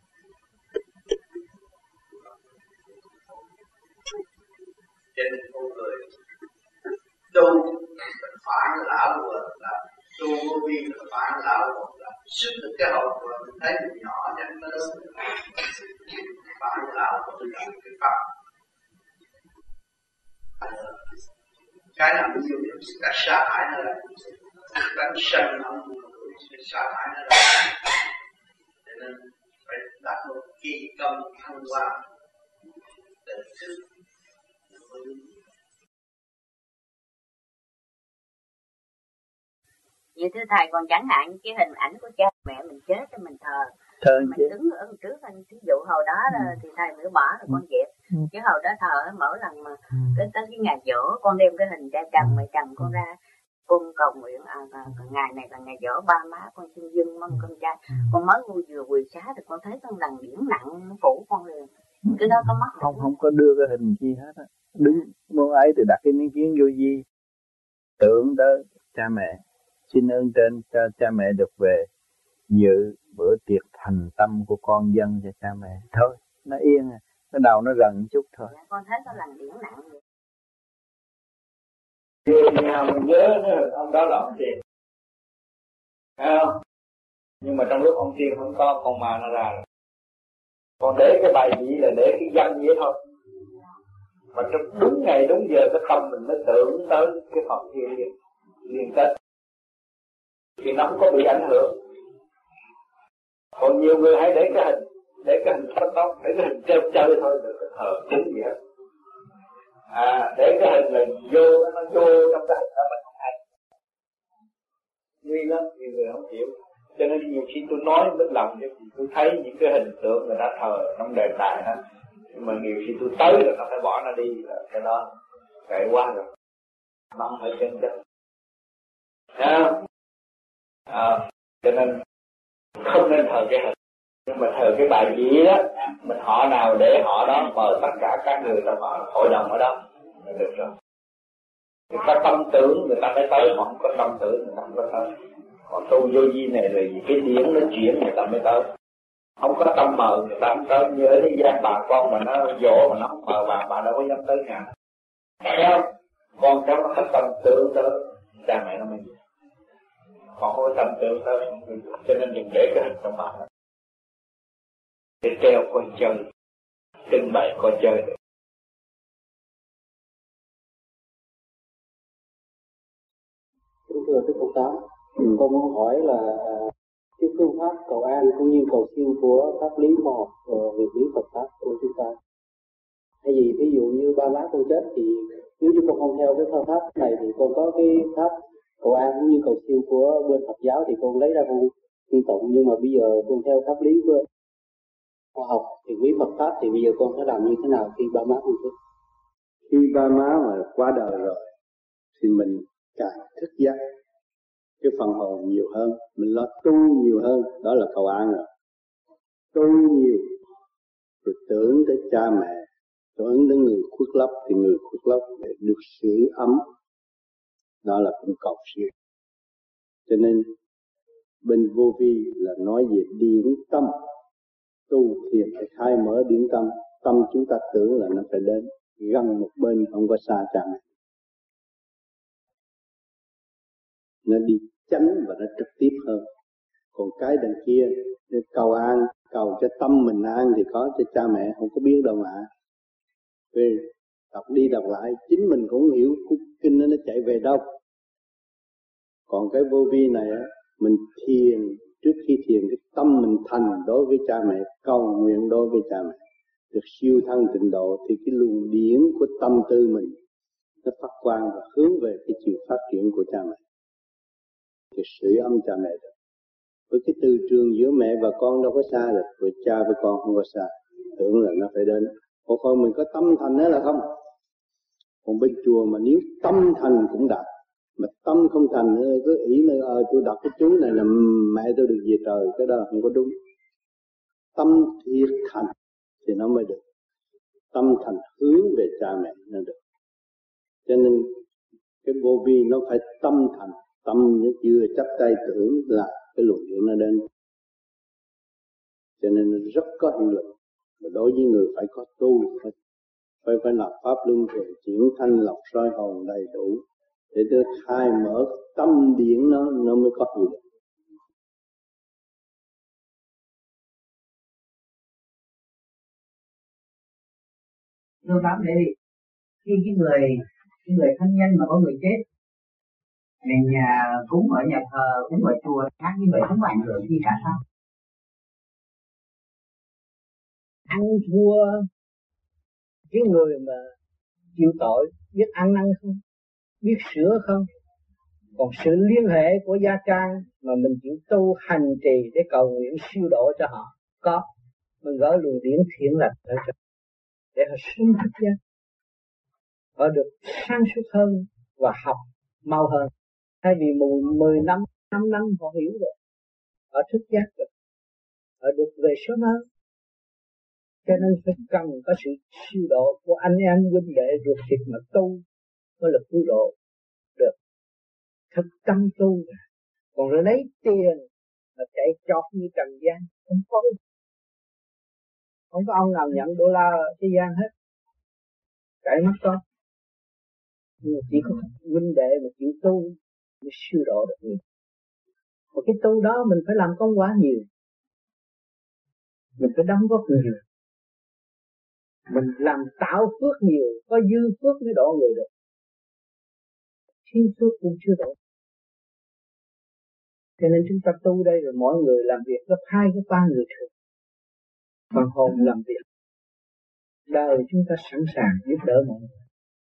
C: Cho nên con người tu phản lão vừa là tu vô vi là phản lão vừa là xuất được cái hậu vừa mình thấy mình nhỏ cho nó lớn, phản lão vừa là cái pháp. Cái nào nhiều thì chúng ta sát hại nó là Tánh sân hận sa thải nó ra, cho nên phải đặt một kỳ công thăng hoa tự thức.
B: Vậy thưa thầy, còn chẳng hạn cái hình ảnh của cha mẹ mình chết thì mình thờ,
E: thờ
B: mình chứ. đứng ở trước anh, ví dụ hồi đó là ừ. thì thầy mới bỏ rồi con dẹp, ừ. chứ hồi đó thờ mỗi lần mà ừ. tới tới cái ngày giỗ con đem cái hình cha chồng mẹ chồng con ra, con cầu nguyện à, à, ngày này là ngày giỗ ba má con xin dâng mong con trai, ừ. con mới vui vừa quỳ xá thì con thấy con lần điển nặng nó phủ con liền, cái đó có mất
E: không? Không có đưa cái hình chi hết á, đứng muốn ấy thì đặt cái miếng kiến vô di, tưởng tới cha mẹ, xin ơn trên cho cha mẹ được về dự bữa tiệc thành tâm của con dân cho cha mẹ. Thôi, nó yên, nó đầu nó gần chút thôi.
B: Dạ, con thấy có lần điển nặng vậy.
D: Người nào mình nhớ ông đó là ông Tiền, thấy không? Nhưng mà trong lúc ông Tiền không có, con ma nó ra rồi. Còn để cái bài vị là để cái danh vậy thôi. Mà trong đúng ngày đúng giờ cái tâm mình mới tưởng tới cái Phật kia liền, liên kết. Thì nó không có bị ảnh hưởng. Còn nhiều người hãy để cái hình, để cái hình phát tóc, để cái hình treo chơi thôi, đừng có thờ cúng gì hết. À, để cái hình là vô, nó vô trong cái hình đó mình không hay. Nguy lắm, nhiều người không hiểu. Cho nên nhiều khi tôi nói mất lòng, chứ tôi thấy những cái hình tượng người ta thờ trong đền đài đó. Nhưng mà nhiều khi tôi tới là nó phải bỏ nó đi, là cái đó kệ quá rồi. Nó không phải chân chất. À, à, cho nên không nên thờ cái hình, nhưng mà thờ cái bài vị đó, mình họ nào để họ đó, mời tất cả các người ta họ hội đồng ở đó là được rồi. Người ta tâm tưởng người ta phải tới, họ không có tâm tưởng người ta không có tới. Còn tu vô vi này là vì cái điển nó chuyển người ta mới tới, không có tâm mờ người ta không tới. Như ở thế gian bà con mà nó dỗ mà nó không mờ bà, bà đâu có dám tới nhà. Thấy không? Con cháu nó có tâm tưởng tới cha mẹ nó mới gì, còn không có tâm tưởng tới, cho nên đừng để cái hình trong bà để treo coi chơi, trưng bày coi chơi được.
J: Thưa Đức Phật Tám, ừ. con muốn hỏi là cái phương pháp cầu an cũng như cầu siêu của pháp lý khoa học về lý Phật pháp của chúng ta. Hay vì ví dụ như ba má con chết thì nếu như con không theo cái phương pháp này thì con có cái pháp cầu an cũng như cầu siêu của bên Phật giáo thì con lấy ra con tin tụng, nhưng mà bây giờ con theo pháp lý của khoa học thì quý Phật pháp thì bây giờ con phải làm như thế nào khi ba má con chết?
C: Khi ba má mà qua đời rồi thì mình càng thức giác cái phần hồn nhiều hơn, mình lo tu nhiều hơn, đó là cầu an rồi. Tu nhiều rồi tưởng tới cha mẹ, tưởng đến người khuất lấp thì người khuất lấp để được sưởi ấm, đó là cũng cầu siêu. Cho nên bên vô vi là nói về điển tâm, tu thiền phải khai mở điển tâm. Tâm chúng ta tưởng là nó phải đến gần một bên, không có xa cha mẹ, nó đi chánh và nó trực tiếp hơn. Còn cái đằng kia cầu an, cầu cho tâm mình an thì có, cho cha mẹ không có biết đâu mà. Về đọc đi đọc lại chính mình cũng hiểu kinh nó nó chạy về đâu. Còn cái vô vi này á, mình thiền, trước khi thiền cái tâm mình thành đối với cha mẹ, cầu nguyện đối với cha mẹ được siêu thân tịnh độ, thì cái luồng điển của tâm tư mình nó phát quang và hướng về cái chiều phát triển của cha mẹ, thì sưởi ấm cha mẹ được. Với cái từ trường giữa mẹ và con đâu có xa được, với cha với con không có xa, tưởng là nó phải đến. Còn còn mình có tâm thành đó là không. Còn bên chùa mà nếu tâm thành cũng đạt, mà tâm không thành cứ ý nơi ờ tôi đọc cái chú này là mẹ tôi được về trời, cái đó là không có đúng. Tâm thiệt thành thì nó mới được, tâm thành hướng về cha mẹ nó được. Cho nên cái vô vi nó phải tâm thành, tâm nó chưa chấp tay tưởng là cái luồng điển nó đến, cho nên nó rất có hiệu lực. Và đối với người phải có tu, phải phải, phải làm pháp luân thường chuyển thanh lọc soi hồn đầy đủ để được khai mở tâm điển nó nó mới có hiệu lực.
W: Thưa Pháp đây, khi cái người cái người thân nhân mà có người chết
K: Mình nhà cúng ở nhà thờ, cúng ở chùa khác như vậy không ảnh hưởng gì cả sao?
E: Ăn thua cái người mà chịu tội, biết ăn năn không, biết sửa không. Còn sự liên hệ của gia can mà mình chịu tu hành trì để cầu nguyện siêu độ cho họ có, mình gỡ luồng điển thiện lành ở cho để họ sung thức giác, họ được sáng suốt hơn và học mau hơn. Thay vì mười năm, năm năm họ hiểu rồi, họ thức giác rồi, họ được về sớm hơn. Cho nên phải cần có sự siêu độ của anh em huynh đệ ruột thịt mà tu mới là cứu độ được. Thực tâm tu, còn rồi lấy tiền mà chạy chọt như trần gian không có, không có ông nào nhận đô la thế gian hết, chạy mất con. Nhưng mà chỉ có huynh đệ mà chịu tu mới siêu độ được nhiều. Và cái tu đó mình phải làm công quả nhiều, mình phải đóng góp nhiều, mình làm tạo phước nhiều, có dư phước mới độ người được, thiếu phước cũng chưa độ. Cho nên chúng ta tu đây rồi mỗi người làm việc gấp hai gấp ba người thường. Phần hồn làm việc, đời chúng ta sẵn sàng giúp đỡ mọi người.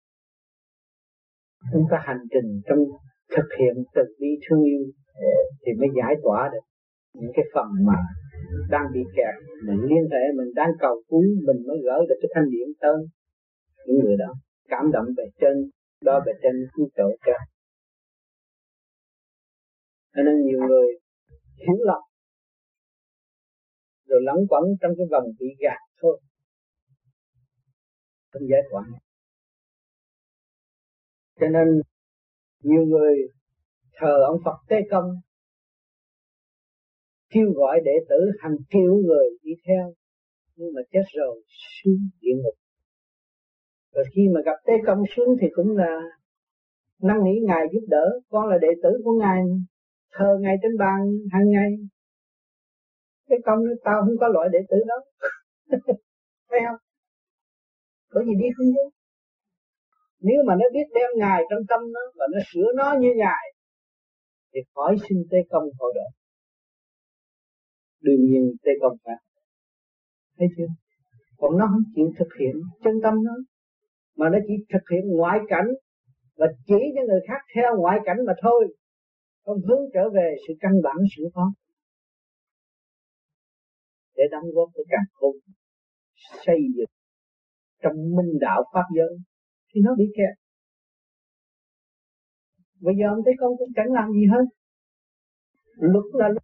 E: Chúng ta hành trình trong thực hiện từ bi thương yêu thì mới giải tỏa được những cái phần mà đang bị kẹt. Mình liên hệ, mình đang cầu cứu, mình mới gỡ được cái thanh điển tới những người đó. Cảm động về trên, đó về trên cứu trợ cho. Cho nên nhiều người hiểu lầm rồi lẫn quẩn trong cái vòng bị gạt thôi, không giải tỏa. Cho nên nhiều người thờ ông Phật Tế Công, kêu gọi đệ tử hàng triệu người đi theo, nhưng mà chết rồi xuống địa ngục. Rồi khi mà gặp Tế Công xuống thì cũng là năn nỉ Ngài giúp đỡ, con là đệ tử của Ngài, thờ Ngài trên bàn hàng ngày. Tế Công nói tao không có loại đệ tử đó. Thấy không? Bởi vì đi không vô. Nếu mà nó biết đem Ngài trong tâm nó và nó sửa nó như Ngài thì khỏi xin Tế Công hộ độ. Đương nhiên Tế Công phải. Thấy chưa? Còn nó không chịu thực hiện chân tâm nó, mà nó chỉ thực hiện ngoại cảnh và chỉ cho người khác theo ngoại cảnh mà thôi, không hướng trở về sự căn bản sửa có để đóng góp cho cả khôn xây dựng trong minh đạo pháp giới thì nó bị kẹt. Bây giờ ông Tế Công cũng chẳng làm gì hết, luật là luật.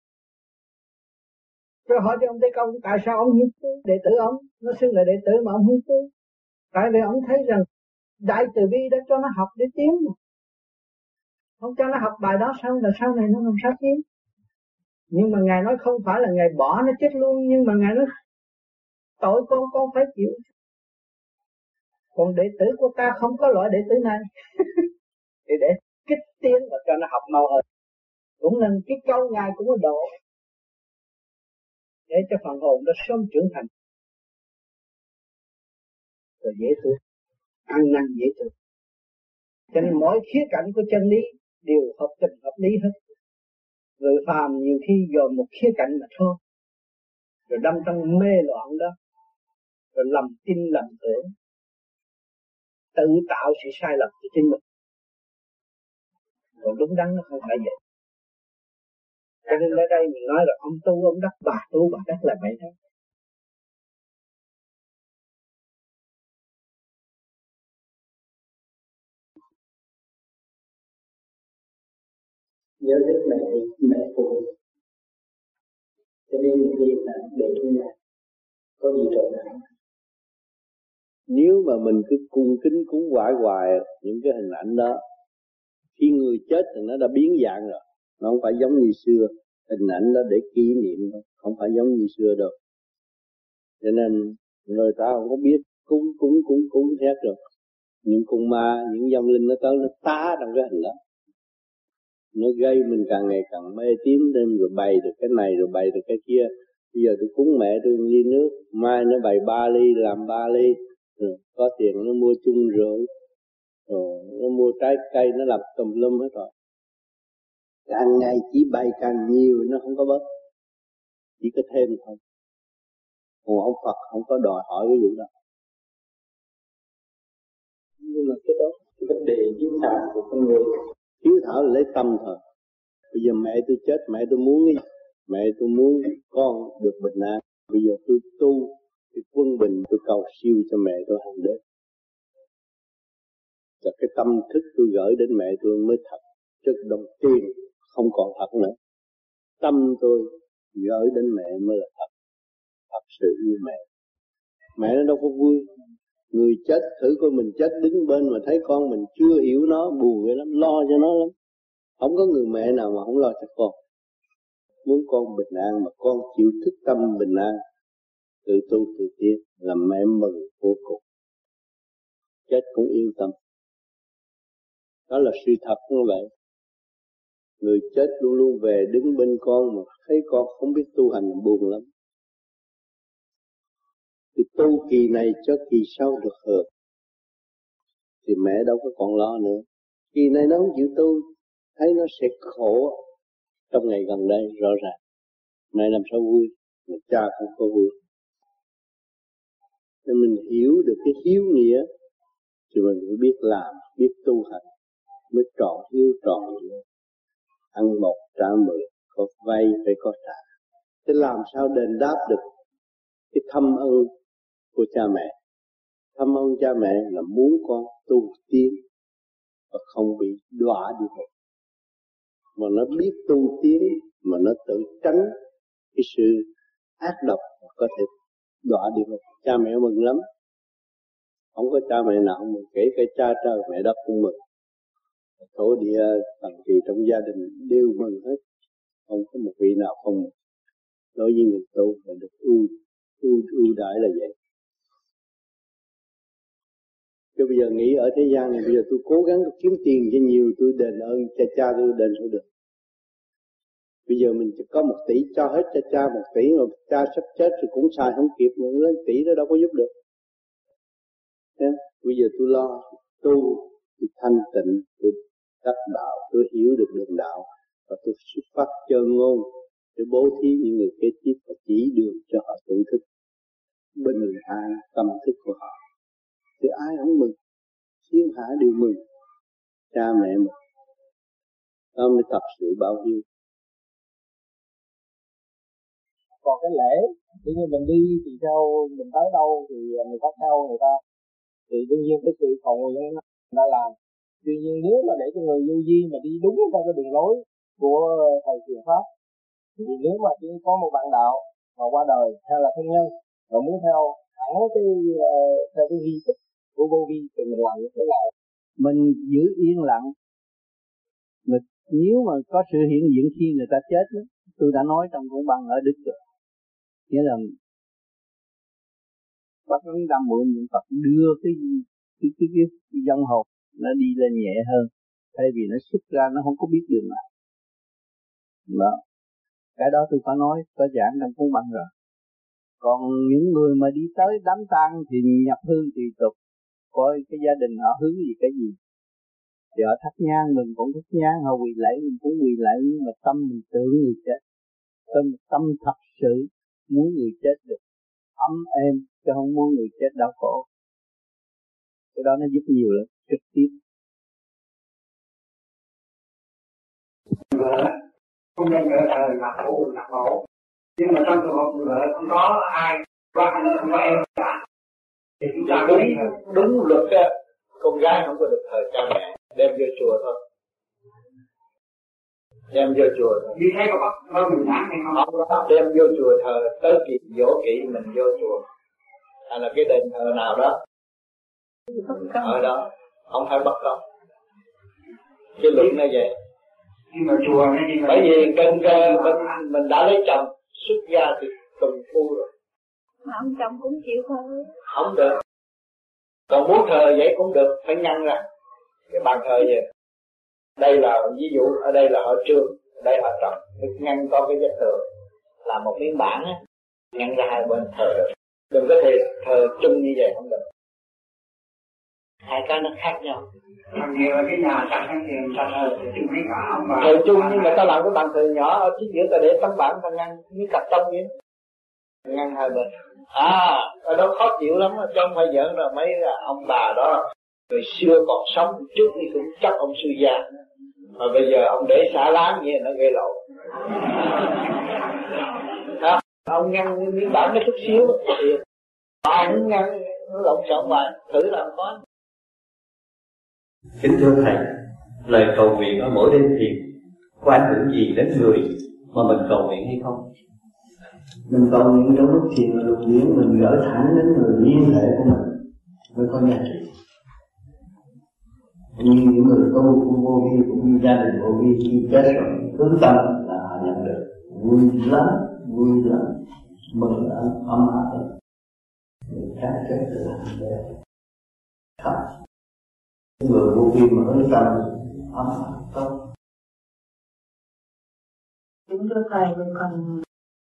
E: Cho hỏi cho ông Tế Công tại sao ông hiến tu, đệ tử ông nó xưng là đệ tử mà ông hiến tu? Tại vì ông thấy rằng Đại Từ Bi đã cho nó học để tiến mà. Không cho nó học bài đó sao là sau này nó làm sao tiến? Nhưng mà Ngài nói không phải là Ngài bỏ nó chết luôn, nhưng mà Ngài nói tội con con phải chịu. Còn đệ tử của ta không có loại đệ tử này thì để kích tiến và cho nó học mau hơn. Cũng nên cái câu Ngài cũng có độ để cho phần hồn nó sớm trưởng thành rồi dễ tu, ăn năn dễ tu. Cho nên mỗi khía cạnh của chân lý đều hợp tình hợp lý hết. Người phàm nhiều khi dòm một khía cạnh mà thôi, rồi đâm trong mê loạn đó, rồi lầm tin lầm tưởng, tự tạo sự sai lầm cho chính mình. Còn đúng đắn nó không phải vậy. Cho nên ở đây mình nói là ông tu ông đắc, bà tu bà đắc là vậy đó.
J: Nhớ thích mẹ mẹ phụ, cho nên những khi là để trong nhà có gì trở ngại.
I: Nếu mà mình cứ cung kính cúng hoài hoài những cái hình ảnh đó, khi người chết thì nó đã biến dạng rồi, nó không phải giống như xưa. Hình ảnh đó để kỷ niệm thôi, không phải giống như xưa đâu. Cho nên người ta không có biết cúng cúng cúng cúng hết rồi. Những con ma, những vong linh nó tới nó tá trong cái hình đó, nó gây mình càng ngày càng mê tín thêm, rồi bày được cái này rồi bày được cái kia. Bây giờ tôi cúng mẹ tôi ly nước, mai nó bày ba ly làm ba ly, rồi có tiền nó mua chung rượu, rồi nó mua trái cây nó làm tùm lum hết rồi. Càng ngày chỉ bày càng nhiều, nó không có bớt, chỉ có thêm thôi. Còn ông Phật không có đòi hỏi cái vụ đó.
V: Nhưng mà cái đó cái vấn đề hiếu thảo của con người,
I: hiếu thảo là lấy tâm thôi. Bây giờ mẹ tôi chết, mẹ tôi muốn cái mẹ tôi muốn con được bình an. Bây giờ tôi tu cái quân bình, tôi cầu siêu cho mẹ tôi hàng đêm. Và cái tâm thức tôi gửi đến mẹ tôi mới thật. Chứ đồng tiền không còn thật nữa. Tâm tôi gửi đến mẹ mới là thật. Thật sự yêu mẹ. Mẹ nó đâu có vui. Người chết thử coi mình chết đứng bên mà thấy con mình chưa hiểu nó, buồn vậy lắm, lo cho nó lắm. Không có người mẹ nào mà không lo cho con. Muốn con bình an mà con chịu thức tâm bình an, tự tu tự tiến là mẹ mừng vô cùng. Chết cũng yên tâm. Đó là sự thật như vậy. Người chết luôn luôn về đứng bên con mà thấy con không biết tu hành buồn lắm. Thì tu kỳ này cho kỳ sau được hưởng. Thì mẹ đâu có còn lo nữa. Kỳ này nó không chịu tu, thấy nó sẽ khổ trong ngày gần đây rõ ràng. Mẹ làm sao vui, mà cha không có vui. Nên mình hiểu được cái hiếu nghĩa thì mình mới biết làm, biết tu hành, mới trọn hiếu trọn nghĩa. Ăn một trả mười, có vay phải có trả. Thế làm sao đền đáp được cái thâm ân của cha mẹ? Thâm ân cha mẹ là muốn con tu tiến và không bị đọa đi ngục. Mà nó biết tu tiến mà nó tự tránh cái sự ác độc có thể đọa đi ngục. Cha mẹ mừng lắm. Không có cha mẹ nào không mừng, kể cả cha trời mẹ đất cũng mừng. Thổ địa tầng kỳ trong gia đình đều mừng hết. Không có một vị nào không mừng. Đối với người tu là được ưu ưu ưu đãi là vậy. Chứ bây giờ nghĩ ở thế gian này, bây giờ tôi cố gắng tôi kiếm tiền cho nhiều, tôi đền ơn cha cha tôi đền sao được. Bây giờ mình chỉ có một tỷ cho hết cho cha một tỷ, mà cha sắp chết thì cũng xài không kịp, mà lên tỷ đó đâu có giúp được. Thế bây giờ tôi lo tu, tôi thanh tịnh, tôi đắc đạo, tôi hiểu được đường đạo, và tôi xuất phát chân ngôn để bố thí những người kế tiếp và chỉ đường cho họ tự thức bình an tâm thức của họ. Thì ai không mừng, thiên hạ đều mừng, cha mẹ mừng. Đó mới thật sự bao hiếu.
L: Còn cái lễ, tự nhiên mình đi thì theo, mình tới đâu thì mình có theo người ta. Thì đương nhiên cái sự cầu nguyện người ta làm. Tuy nhiên nếu mà để cho người vô vi mà đi đúng theo cái đường lối của thầy truyền pháp, thì nếu mà chỉ có một bạn đạo mà qua đời hay là thân nhân mà muốn theo hẳn cái theo cái nghi thức của vô vi thì mình làm như thế nào?
E: Mình giữ yên lặng. Mình, nếu mà có sự hiện diện khi người ta chết đó, tôi đã nói trong cuốn băng ở Đức rồi. Nghĩa là bác Ấn Đam mượn niệm Phật đưa cái cái cái cái, cái dân hồn nó đi lên nhẹ hơn, thay vì nó xuất ra nó không có biết đường nào. Đó. Cái đó tôi có nói, có giảng trong cuốn băng rồi. Còn những người mà đi tới đám tang thì nhập hương tùy tục, coi cái gia đình họ hướng gì cái gì. Thì họ thắp nhang mình cũng thắp nhang, họ quỳ lạy mình cũng quỳ lạy, nhưng mà tâm mình tưởng người chết. Tâm, tâm thật sự muốn người chết được ấm êm, chứ không muốn người chết đau khổ. Cái đó nó giúp nhiều lắm, trực tiếp.
T: Vợ không nên vợ thờ là khổ là khổ, nhưng mà trong trường hợp vợ không có ai có anh không có em cả thì chúng ta
C: đúng đúng luật á, con gái không có được thờ cha mẹ, đem vô chùa thôi, đem vô chùa thôi.
T: Như thế có có mình đáng hay không?
C: Không có đem vô chùa thờ, tới kỳ dỗ kỵ mình vô chùa, hay là cái đền thờ nào đó ở đó, không phải bất công. Cái luật nó vậy.
T: Nhưng mà chùa này
C: bởi vì cần mình mình đã lấy chồng xuất gia thì tùng phu rồi.
U: Mà ông chồng cũng chịu thôi.
C: Không được. Còn muốn thờ vậy cũng được, phải ngăn ra cái bàn thờ vậy. Đây là ví dụ, ở đây là họ Trương, ở đây họ Trọng, ngăn có cái vết thờ, làm một miếng bảng á, ngăn ra hai bên thờ được. Đừng có thể thờ chung như vậy không được.
E: hai cái nó khác nhau.
K: Còn nhiều cái nhà sạch hay tiền sạch hơn thì chung mấy cả ông bà.
E: Thời chung nhưng mà ta làm cái bàn thờ nhỏ ở chính giữa ta để tấm bảng ta ngăn như cặp tông vậy, ngăn hai bên. À, ở đó khó chịu lắm, chứ không phải giỡn rồi. Mấy ông bà đó người xưa còn sống trước thì cũng chắc ông sư gia, mà bây giờ ông để xả láng vậy nó gây lộn. À, ông ngăn miếng bảng nó chút xíu thì ông ngăn nó lộn xộn mà thử làm có.
F: Kính thưa thầy, lời cầu nguyện ở mỗi đêm thiền có ảnh hưởng gì đến người mà mình cầu nguyện hay không?
E: Mình cầu nguyện trong lúc thiền là luồng điển mình gỡ thẳng đến người liên hệ của mình mới có giá trị. Nhưng những người tu cũng vô vi cũng như gia đình vô vi khi chết rồi hướng tâm là họ nhận được vui lắm, vui lắm, mừng lắm, ấm áp lắm. Người khác chết từ hành đề khóc. Người vô vi mà hướng tâm ấm áp tốt.
G: Kính thưa thầy, mình còn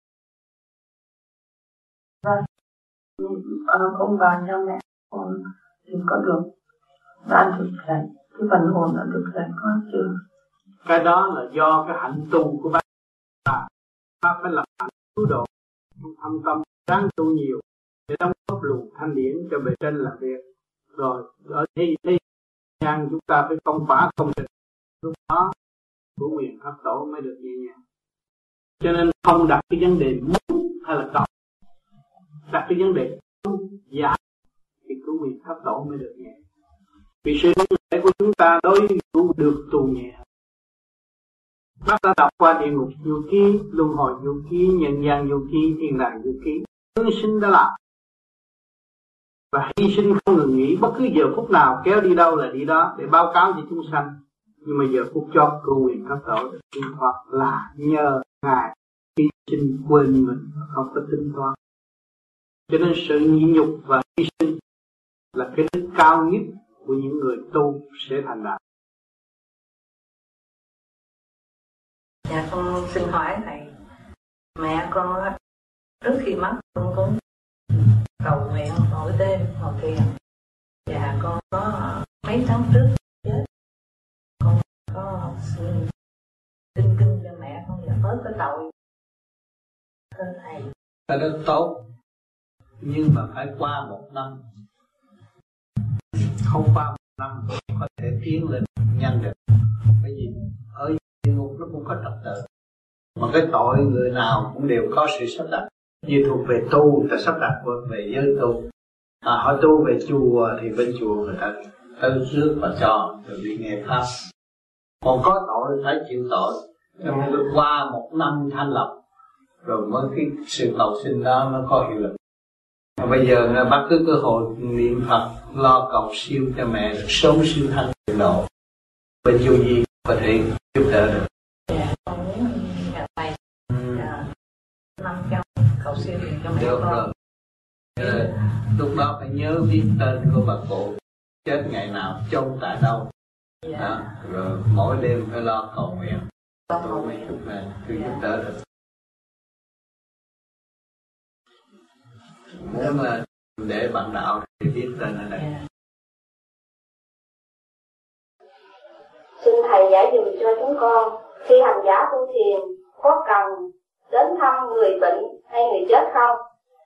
G: Vâng, ông bà cha mẹ con thì có được ban thực hành, cái phần hồn đã được giải có chưa?
I: Cái đó là do cái hạnh tu của bác. Bác phải làm hạnh cứu độ, thâm tâm ráng tu nhiều để đóng góp luồng thanh điển cho bề trên làm việc. Rồi ở thế thế gian chúng ta phải công phá công trình, lúc đó của nguyện pháp tổ mới được nhẹ nhàng. Cho nên không đặt cái vấn đề muốn hay là cầu, đặt cái vấn đề tu giải thì cứu nguyện pháp tổ mới được nhẹ. Vì sự nâng lễ của chúng ta đối cứu được tu nhẹ. Bác đã đọc qua địa ngục vô ký, luân hồi vô ký, nhân gian vô ký, thiên đàng vô ký, hướng sinh đã làm và hy sinh không ngừng nghỉ, bất cứ giờ phút nào kéo đi đâu là đi đó để báo cáo cho chúng sanh. Nhưng mà giờ phút chót cứu nguyện pháp tổ được tiến thoát là nhờ Ngài hy sinh quên mình không có tính toán. Cho nên sự nhịn nhục và hy sinh là cái đức cao nhất của những người tu sẽ thành đạt.
B: Dạ con xin hỏi thầy, mẹ con trước khi mất con cũng cầu nguyện mỗi đêm một thiền. Dạ con có mấy tháng trước chết, con có xin kinh kinh cho mẹ con và bớt cái tội. Thưa thầy,
E: cái đó tốt, nhưng mà phải qua một năm, không qua một năm có thể tiến lên nhanh được. Cái gì ở địa ngục nó cũng có trật tự, mà cái tội người nào cũng đều có sự sắp đặt. Như thuộc về tu người ta sắp đặt về giới tu, à, họ tu về chùa thì bên chùa người ta tới rước và cho rồi đi nghe pháp. Còn có tội phải chịu tội, cho nên được qua một năm thanh lập rồi mới cái sự cầu xin đó nó có hiệu lực. Mà bây giờ bác cứ cơ hội niệm Phật lo cầu siêu cho mẹ được sớm siêu thanh siêu độ, bên vô vi có thể giúp đỡ được.
B: Dạ con muốn gặp thầy năm trăm cầu siêu cho mẹ
E: được
B: con.
E: Rồi. Ờ, lúc đó phải nhớ viết tên của bà cụ, chết ngày nào, chôn tại đâu.
B: Dạ.
E: Đó, rồi mỗi đêm phải lo cầu nguyện. Tôi mới giúp này, tôi giúp đỡ được. Nếu mà để bạn đạo thì viết tên ở đây.
B: Yeah.
M: Xin thầy giải dùm cho chúng con, khi hành giả tu thiền có cần đến thăm người bệnh hay người chết không?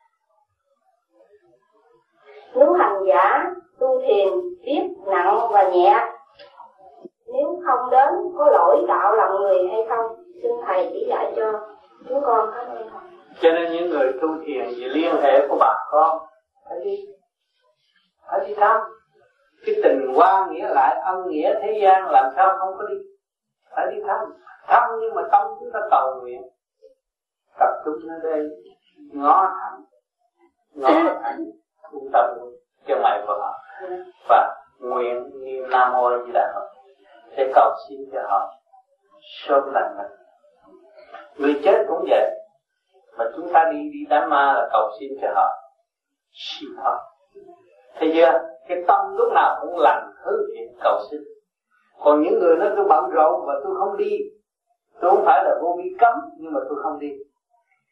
M: Nếu hành giả tu thiền biết nặng và nhẹ, nếu không đến có lỗi đạo làm người hay không? Xin thầy chỉ dạy cho chúng con. Cảm ơn thầy.
E: Cho nên những người tu thiền vì liên hệ của bà con phải đi, phải đi thăm. Cái tình qua nghĩa lại ân nghĩa thế gian làm sao không có đi, phải đi thăm. Thăm nhưng mà tâm chúng ta cầu nguyện, tập trung ở đây ngó thẳng, ngó thẳng trung tâm cho mày vợ và nguyện niệm Nam Mô Di Đà Phật để cầu xin cho họ sớm lành mạnh. Người chết cũng vậy, mà chúng ta đi đi đám ma là cầu xin cho họ siêu thoát. Thấy chưa? Cái tâm lúc nào cũng lành hướng thiện cầu xin. Còn những người nói tôi bận rộn và tôi không đi, tôi không phải là vô vi cấm, nhưng mà tôi không đi.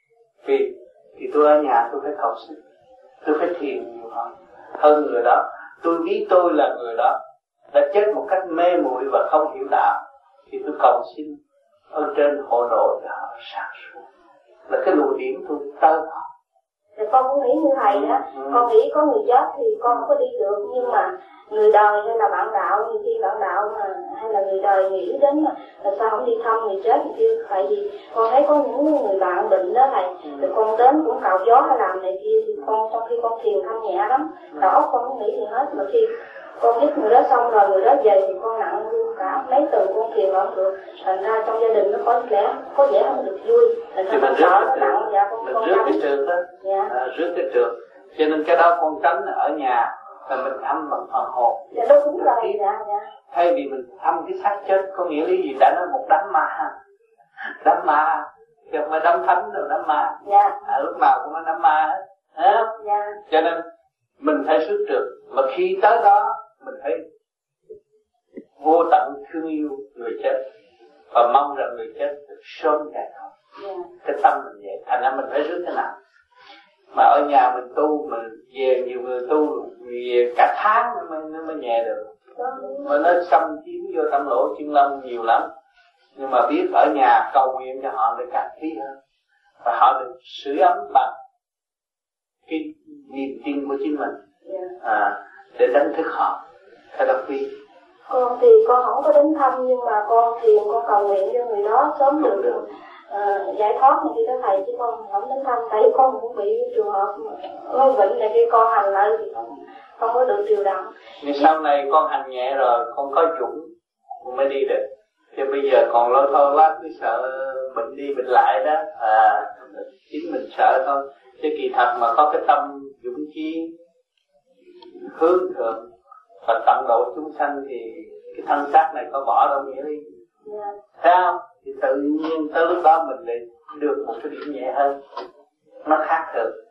E: Vì thì tôi ở nhà tôi phải cầu xin, tôi phải thiền nhiều hơn hơn người đó.
C: tôi biết tôi là người đó đã chết một cách mê muội và không hiểu đạo, thì tôi cầu xin ở trên hộ độ cho họ sáng suốt, là cái luồng điển tôi tới họ.
M: Thì con cũng nghĩ như thầy đó, ừ. Con nghĩ có người chết thì con không có đi được, nhưng mà người đời hay là bạn đạo, nhiều khi bạn đạo mà hay là người đời nghĩ đến là, là sao không đi thăm người chết thì kia, tại vì con thấy có những người bạn bệnh đó thầy, ừ. Thì con đến cũng cạo gió hay làm này kia, thì con trong khi con thiền thanh nhẹ lắm, ừ. Đầu óc con không nghĩ gì hết, mà khi con giúp người đó xong rồi người đó về thì con nặng luôn cả mấy từ con thiền không được, thành ra trong gia đình nó có lẽ có vẻ không được vui, thành ra con sợ nó nặng. Dạ con
C: mình
M: con
C: rước cái trượt đó, dạ. À, rước cái trượt, cho nên cái đó con tránh ở nhà là mình thăm bằng phần hồn.
M: Dạ đúng đúng rồi. Dạ dạ.
C: Thay vì mình thăm cái xác chết có nghĩa lý gì, đã nói một đám ma, đám ma chứ không phải đám thánh đâu, đám ma.
M: Dạ.
C: À, lúc nào cũng nói đám ma hết, thấy không?
M: Dạ.
C: Cho nên mình phải rước trượt, mà khi tới đó mình thấy vô tận thương yêu người chết và mong rằng người chết được sớm giải thoát. Yeah. Cái tâm mình vậy, thành ra mình phải rước thế nào. Mà ở nhà mình tu, mình về nhiều người tu về cả tháng nó mới, nó mới nhẹ được. Yeah. Mà nó xâm chiếm vô tâm lỗ chân lông nhiều lắm. Nhưng mà biết ở nhà cầu nguyện cho họ để càng khí hơn, và họ được sưởi ấm bằng cái niềm tin của chính mình. Yeah. À, để đánh thức họ. Cái đó quý.
M: Con thì con không có đến thăm, nhưng mà con thiền, con cầu nguyện cho người đó sớm được, được. Uh, giải thoát như thế thầy, chứ con không đến thăm, tại con cũng bị trường hợp ngôi bệnh này, khi con hành lại thì không, không có được điều đặn.
C: Nhưng sau này con hành nhẹ rồi, con có dũng con mới đi được. Chứ bây giờ còn lôi thôi quá, cứ sợ bệnh đi bệnh lại đó, à, chính mình sợ thôi. Chứ kỳ thật mà có cái tâm dũng chí hướng thượng và tận độ chúng sanh thì cái thân xác này có bỏ đâu nghĩa đi. Yeah. Thấy không? Thì tự nhiên tới lúc đó mình lại được một cái điểm nhẹ hơn, nó khác thường.